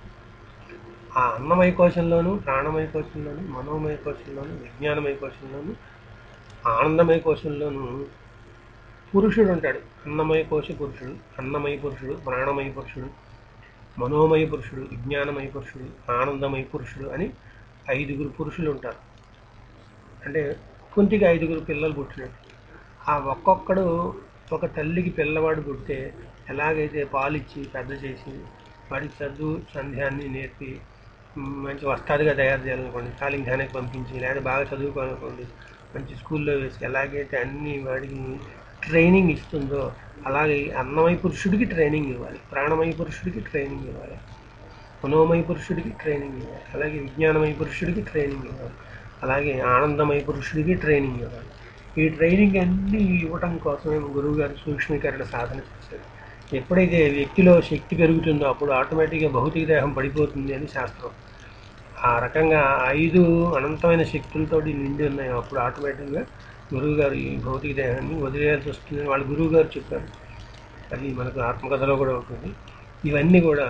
S1: ఆ అన్నమయ కోశంలోను, ప్రాణమయ కోశంలోను, మనోమయ కోశంలోను, విజ్ఞానమయ కోశంలోను, ఆనందమయ కోశంలోను పురుషుడు ఉంటాడు. అన్నమయ కోశ పురుషుడు, అన్నమయ పురుషుడు, ప్రాణమయ పురుషుడు, మనోమయ పురుషుడు, విజ్ఞానమయ పురుషుడు, ఆనందమయ పురుషుడు అని 5 పురుషులు ఉంటారు. అంటే కుంతికి 5 పిల్లలు పుట్టినట్టు. ఆ ఒక్కొక్కడు ఒక తల్లికి పిల్లవాడు పుడితే ఎలాగైతే పాలిచ్చి పెద్ద చేసి వాడికి చదువు సంధ్యాన్ని నేర్పి మంచి వస్తాదుగా తయారు చేయాలనుకోండి, కాలింఘానికి పంపించి, లేదా బాగా చదువుకోవాలనుకోండి మంచి స్కూల్లో వేసి ఎలాగైతే అన్ని వాడికి ట్రైనింగ్ ఇస్తుందో అలాగే అన్నమయ పురుషుడికి ట్రైనింగ్ ఇవ్వాలి, ప్రాణమయ పురుషుడికి ట్రైనింగ్ ఇవ్వాలి, మనోమయ పురుషుడికి ట్రైనింగ్ ఇవ్వాలి, అలాగే విజ్ఞానమయ పురుషుడికి ట్రైనింగ్ ఇవ్వాలి, అలాగే ఆనందమయ పురుషుడికి ట్రైనింగ్ ఇవ్వాలి. ఈ ట్రైనింగ్ అన్నీ ఇవ్వటం కోసమే గురువు గారు సూక్ష్మీకరణ సాధన చేశారు. ఎప్పుడైతే వ్యక్తిలో శక్తి పెరుగుతుందో అప్పుడు ఆటోమేటిక్గా భౌతిక దేహం పడిపోతుంది అని శాస్త్రం. ఆ రకంగా 5 అనంతమైన శక్తులతోటి నిండి ఉన్నాయి. అప్పుడు ఆటోమేటిక్గా గురువు గారు ఈ భౌతిక దేహాన్ని వదిలేయాల్సి వస్తుందని వాళ్ళ గురువు గారు చెప్పారు. అది మనకు ఆత్మకథలో కూడా ఉంటుంది. ఇవన్నీ కూడా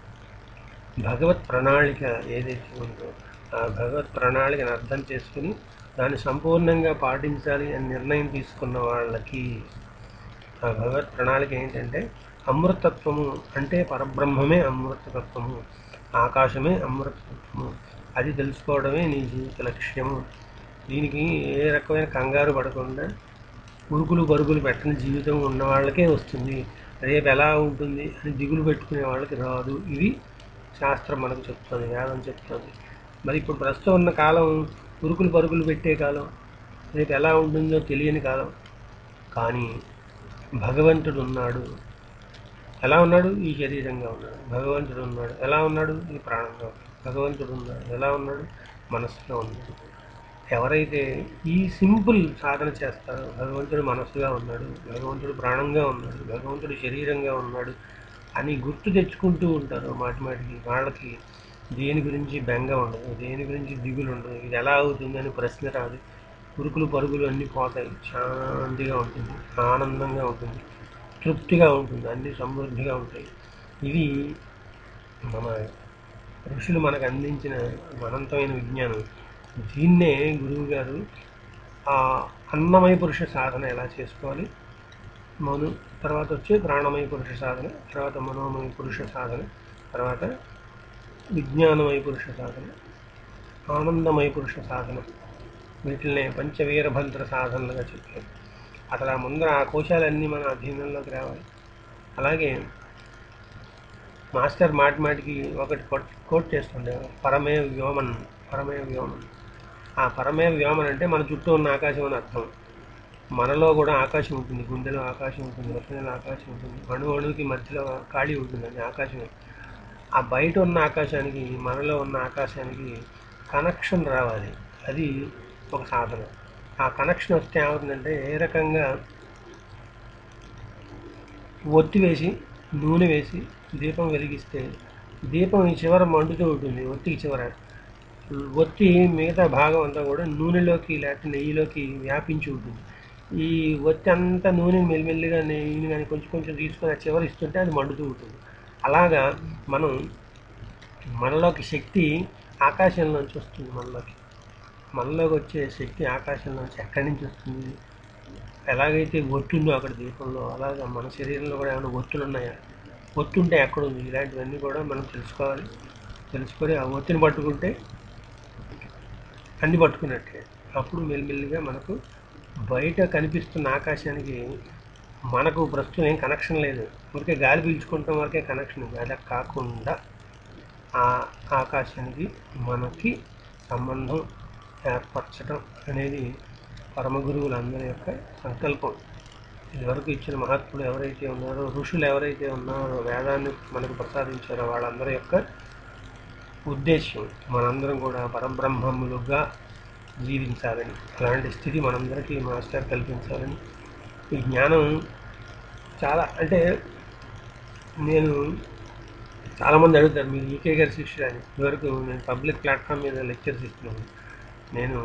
S1: భగవత్ ప్రణాళిక ఏదైతే ఉందో ఆ భగవత్ ప్రణాళికను అర్థం చేసుకుని దాన్ని సంపూర్ణంగా పాటించాలి అని నిర్ణయం తీసుకున్న వాళ్ళకి ఆ భగవత్ ప్రణాళిక ఏంటంటే అమృతత్వము అంటే పరబ్రహ్మమే అమృతతత్వము, ఆకాశమే అమృతతత్వము, అది తెలుసుకోవడమే నీ జీవిత లక్ష్యము. దీనికి ఏ రకమైన కంగారు పడకుండా ఉరుకులు పరుగులు పెట్టని జీవితం ఉన్న వాళ్ళకే వస్తుంది, రేపు ఎలా ఉంటుంది అని దిగులు పెట్టుకునే వాళ్ళకి రాదు. ఇది శాస్త్రం మనకు చెప్తుంది, వేదం చెప్తుంది. మరి ఇప్పుడు ప్రస్తుతం ఉన్న కాలం ఉరుకులు పరుగులు పెట్టే కాలం, రేపు ఎలా ఉంటుందో తెలియని కాలం. కానీ భగవంతుడు ఉన్నాడు. ఎలా ఉన్నాడు? ఈ శరీరంగా ఉన్నాడు. భగవంతుడు ఉన్నాడు. ఎలా ఉన్నాడు? ఈ ప్రాణంగా ఉన్నాడు. భగవంతుడు ఉన్నాడు. ఎలా ఉన్నాడు? మనస్సులో ఉన్నాడు. ఎవరైతే ఈ సింపుల్ సాధన చేస్తారో భగవంతుడు మనస్సుగా ఉన్నాడు, భగవంతుడు ప్రాణంగా ఉన్నాడు, భగవంతుడు శరీరంగా ఉన్నాడు అని గుర్తు తెచ్చుకుంటూ ఉంటారు మాటిమాటికి, వాళ్ళకి దేని గురించి బెంగ ఉండదు, దేని గురించి దిగులు ఉండదు, ఇది ఎలా అవుతుంది అని ప్రశ్న రాదు. ఉరుకులు పరుగులు అన్నీ పోతాయి, శాంతిగా ఉంటుంది, ఆనందంగా ఉంటుంది, తృప్తిగా ఉంటుంది, అన్నీ సమృద్ధిగా ఉంటాయి. ఇవి మన ఋషులు మనకు అందించిన అనంతమైన విజ్ఞానం. దీన్నే గురువు గారు ఆ అన్నమయ పురుష సాధన ఎలా చేసుకోవాలి, తర్వాత వచ్చే ప్రాణమయ పురుష సాధన, తర్వాత మనోమయ పురుష సాధన, తర్వాత విజ్ఞానమయ పురుష సాధన, ఆనందమయ పురుష సాధన, వీటిల్నే పంచవీరభద్ర సాధనలుగా చెప్పారు. అసలు ఆ ముందర ఆ కోశాలన్నీ మన అధీనంలోకి రావాలి. అలాగే మాస్టర్ మాటిమాటికి ఒకటి కోట్ చేస్తుండేవారు, పరమే వ్యోమన్, పరమే వ్యోమన్. ఆ పరమే వ్యోమన్ అంటే మన చుట్టూ ఉన్న ఆకాశం అని అర్థం. మనలో కూడా ఆకాశం ఉంటుంది, గుండెలో ఆకాశం ఉంటుంది, రచనలో ఆకాశం ఉంటుంది, అణువుకి మధ్యలో ఖాళీ ఉంటుందండి ఆకాశమే. ఆ బయట ఉన్న ఆకాశానికి మనలో ఉన్న ఆకాశానికి కనెక్షన్ రావాలి, అది ఒక సాధన. ఆ కనెక్షన్ వస్తే ఏమవుతుందంటే ఏ రకంగా ఒత్తి వేసి నూనె వేసి దీపం వెలిగిస్తే దీపం ఈ చివర మండుతూ ఉంటుంది, ఒత్తికి చివర ఒత్తి మిగతా భాగం అంతా కూడా నూనెలోకి లేకపోతే నెయ్యిలోకి వ్యాపించి ఉంటుంది. ఈ ఒత్తి అంతా నూనెని మెల్లిమెల్లిగా నెయ్యిని కానీ కొంచెం కొంచెం తీసుకొని ఆ చివరి ఇస్తుంటే అది మండుతూ ఉంటుంది. అలాగా మనం మనలోకి శక్తి ఆకాశంలోంచి వస్తుంది. మనలోకి వచ్చే శక్తి ఆకాశంలోంచి ఎక్కడి నుంచి వస్తుంది? ఎలాగైతే ఒత్తుందో అక్కడ దీపంలో, అలాగా మన శరీరంలో కూడా ఏమైనా ఒత్తులు ఉన్నాయా? ఒత్తుంటే ఎక్కడుంది, ఇలాంటివన్నీ కూడా మనం తెలుసుకోవాలి. తెలుసుకొని ఆ ఒత్తిని పట్టుకుంటే అన్ని పట్టుకున్నట్టే. అప్పుడు మెల్లిమెల్లిగా మనకు బయట కనిపిస్తున్న ఆకాశానికి మనకు ప్రస్తుతం ఏం కనెక్షన్ లేదు, ఊరికే గాలి పీల్చుకుంటాం వరకే కనెక్షన్ ఉంది. అలా కాకుండా ఆ ఆకాశానికి మనకి సంబంధం ఏర్పరచడం అనేది పరమ గురువులందరి యొక్క సంకల్పం. ఇదివరకు ఇచ్చిన మహాత్ములు ఎవరైతే ఉన్నారో, ఋషులు ఎవరైతే ఉన్నారో, వేదాన్ని మనకు ప్రసాదించారో వాళ్ళందరి యొక్క ఉద్దేశ్యం మనందరం కూడా పరబ్రహ్మములుగా జీవించాలని, అలాంటి స్థితి మనందరికీ మాస్టర్ కల్పించాలని. ఈ జ్ఞానం చాలా అంటే నేను చాలామంది అడుగుతారు మీరు ఈకే గారి శిష్యుడు అని. ఇదివరకు నేను పబ్లిక్ ప్లాట్ఫామ్ మీద లెక్చర్స్ ఇస్తున్నాను. నేను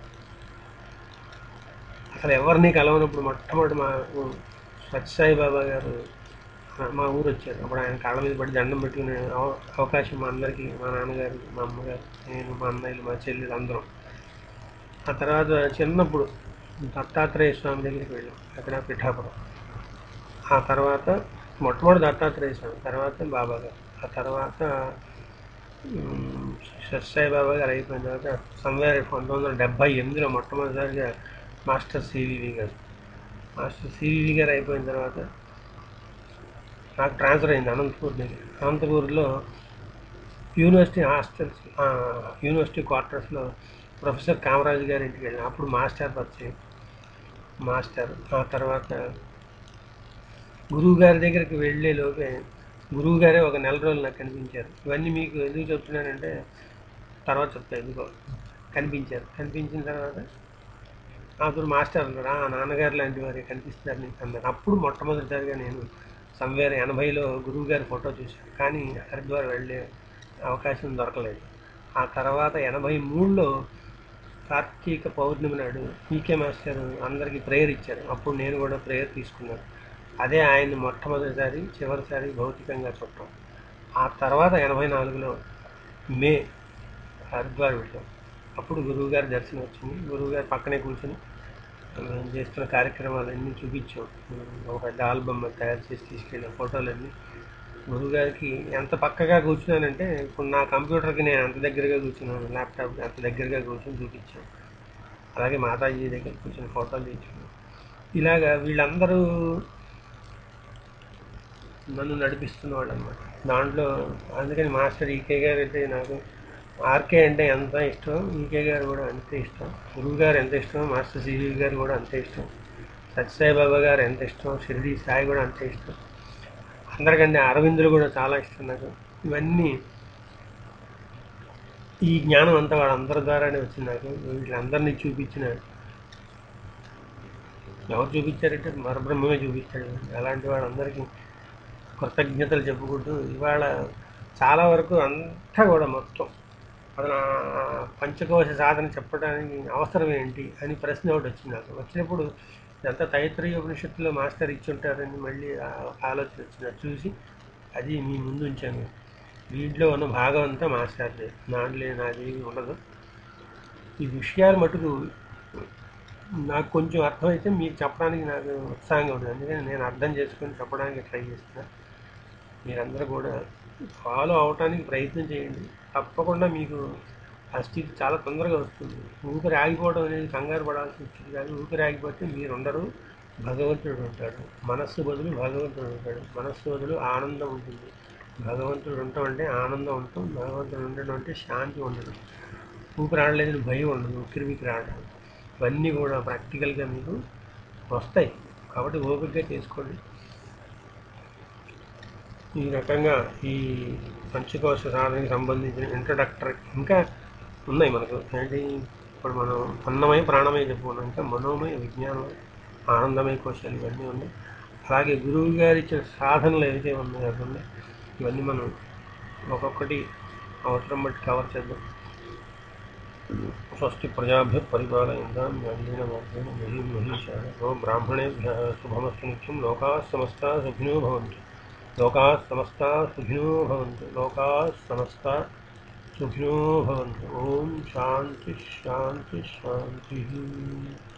S1: అసలు ఎవరిని కలవనప్పుడు మొట్టమొదటి మా సత్యసాయి బాబా గారు మా ఊరు వచ్చారు. అప్పుడు ఆయన కాళ్ళ మీద పడి దండం పెట్టుకునే అవకాశం మా అందరికీ, మా నాన్నగారు, మా అమ్మగారు, నేను, మా అన్నయ్యలు, మా చెల్లెలు అందరం. ఆ తర్వాత చిన్నప్పుడు దత్తాత్రేయ స్వామి దగ్గరికి వెళ్ళాం, అక్కడ పిఠాపురం. ఆ తర్వాత మొట్టమొదటి దత్తాత్రేయ స్వామి, తర్వాత బాబా గారు, ఆ తర్వాత సత్యసాయి బాబా గారు అయిపోయిన తర్వాత సంవేర్ 1978లో మొట్టమొదటిసారిగా మాస్టర్ సివివి గారు. మాస్టర్ సివివి గారు అయిపోయిన తర్వాత నాకు ట్రాన్స్ఫర్ అయింది అనంతపూర్ దగ్గర. అనంతపూర్లో యూనివర్సిటీ హాస్టల్స్, యూనివర్సిటీ క్వార్టర్స్లో ప్రొఫెసర్ కామరాజు గారి ఇంటికి వెళ్ళాను. అప్పుడు మాస్టర్ పరిచయం, మాస్టర్. ఆ తర్వాత గురువు గారి దగ్గరికి వెళ్ళే లోపే గురువు గారే ఒక నెల రోజులు నాకు కనిపించారు. ఇవన్నీ మీకు ఎందుకు చెప్తున్నానంటే తర్వాత చెప్తాను. ఎందుకో కనిపించారు. కనిపించిన తర్వాత అప్పుడు మాస్టర్ అన్నారు, నాన్నగారు లాంటి వారే కనిపిస్తారు నీకు అన్నారు. అప్పుడు మొట్టమొదటిసారిగా నేను సంవేర్ 80లో గురువు గారి ఫోటో చూశాను, కానీ హరిద్వార్ వెళ్ళే అవకాశం దొరకలేదు. ఆ తర్వాత 83లో కార్తీక పౌర్ణమి నాడు ఈకే మాస్టర్ అందరికీ ప్రేయర్ ఇచ్చారు. అప్పుడు నేను కూడా ప్రేయర్ తీసుకున్నాను. అదే ఆయన్ని మొట్టమొదటిసారి చివరిసారి భౌతికంగా చూడటం. ఆ తర్వాత 84లో మే హరిద్వార్ వెళ్ళాం. అప్పుడు గురువుగారి దర్శనం వచ్చింది. గురువుగారి పక్కనే కూర్చొని మేము చేస్తున్న కార్యక్రమాలన్నీ చూపించాం. ఒక పెద్ద ఆల్బమ్ తయారు చేసి తీసుకెళ్ళాం ఫోటోలన్నీ. గురువుగారికి ఎంత పక్కగా కూర్చున్నానంటే ఇప్పుడు నా కంప్యూటర్కి నేను అంత దగ్గరగా కూర్చున్నాను, ల్యాప్టాప్కి అంత దగ్గరగా కూర్చొని చూపించాను. అలాగే మాతాజీ దగ్గర కూర్చొని ఫోటోలు తీసుకున్నాను. ఇలాగా వీళ్ళందరూ నన్ను నడిపిస్తున్న వాళ్ళు అనమాట దాంట్లో. అందుకని మాస్టర్ ఈకే గారు అయితే నాకు ఆర్కే అంటే ఎంత ఇష్టం, ఈకే గారు కూడా అంతే ఇష్టం. గురువు గారు ఎంత ఇష్టం, మాస్టర్ సివి గారు కూడా అంతే ఇష్టం. సత్యసాయి బాబా గారు ఎంత ఇష్టం, షిరిడి సాయి కూడా అంతే ఇష్టం. అందరికంటే అరవిందులు కూడా చాలా ఇష్టం నాకు. ఇవన్నీ ఈ జ్ఞానం అంతా వాళ్ళందరి ద్వారానే వచ్చింది నాకు. వీళ్ళందరినీ చూపించిన, ఎవరు చూపించారంటే పరబ్రహ్మమే చూపించాడు. అలాంటి వాళ్ళందరికీ కృతజ్ఞతలు చెప్పుకుంటూ ఇవాళ చాలా వరకు అంతా కూడా మొత్తం అసలు పంచకోశ సాధన చెప్పడానికి అవసరం ఏంటి అని ప్రశ్న ఒకటి వచ్చింది నాకు. వచ్చినప్పుడు ఇదంతా తైత్రీయ ఉపనిషత్తులో మాస్టర్ ఇచ్చి ఉంటారని మళ్ళీ ఆలోచన వచ్చింది. చూసి అది మీ ముందు ఉంచాను. దీంట్లో ఉన్న భాగం అంతా మాస్టర్దే, దాంట్లో నాదేమి ఉండదు. ఈ విషయాలు మటుకు నాకు కొంచెం అర్థమైతే మీకు చెప్పడానికి నాకు ఉత్సాహంగా ఉంటుంది. అందుకని నేను అర్థం చేసుకొని చెప్పడానికి ట్రై చేస్తున్నాను. మీరందరూ కూడా ఫాలో అవటానికి ప్రయత్నం చేయండి. తప్పకుండా మీకు ఆ స్థితి చాలా తొందరగా వస్తుంది. ఊపిరి ఆగిపోవడం అనేది కంగారు పడాల్సిన స్థితి కాదు. ఊపిరి ఆగిపోతే మీరు ఉండరు, భగవంతుడు ఉంటాడు. మనస్సు బదులు భగవంతుడు ఉంటాడు. మనస్సు బదులు ఆనందం ఉంటుంది. భగవంతుడు ఉండటం అంటే ఆనందం ఉండటం, భగవంతుడు ఉండడం అంటే శాంతి ఉండడం. ఊపిరి ఆడలేదని భయం ఉండదు, ఉక్కిరిబిక్కిరి ఆడడం. ఇవన్నీ కూడా ప్రాక్టికల్గా మీకు వస్తాయి. కాబట్టి ఓపికగా చేసుకోండి. ఈ రకంగా ఈ పంచకోశ సాధనకి సంబంధించిన ఇంట్రడక్టరీ ఇంకా ఉన్నాయి మనకు. ఏంటి ఇప్పుడు మనం అన్నమయ ప్రాణమయ చెప్పుకున్నాం, ఇంకా మనోమయ, విజ్ఞానమయ, ఆనందమయ కోశాలు ఇవన్నీ ఉన్నాయి. అలాగే గురువు గారు ఇచ్చిన సాధనలు ఏవైతే ఉన్నాయో అవన్నీ ఇవన్నీ మనం ఒక్కొక్కటి అవసరం బట్టి కవర్ చేద్దాం. స్వస్తి ప్రజాభ్య పరిపాలయంతాం న్యాయేన మార్గేణ మహీం మహీషాः బ్రాహ్మణేభ్యः శుభమస్తు నిత్యం. లోకాः సమస్తాः సుఖినో భవంతు. లోకాः సమస్తాः సుఖినో భవంతు. లోకాः సమస్తాः సుఖినో భవంతు. ఓం శాంతి శాంతి శాంతి.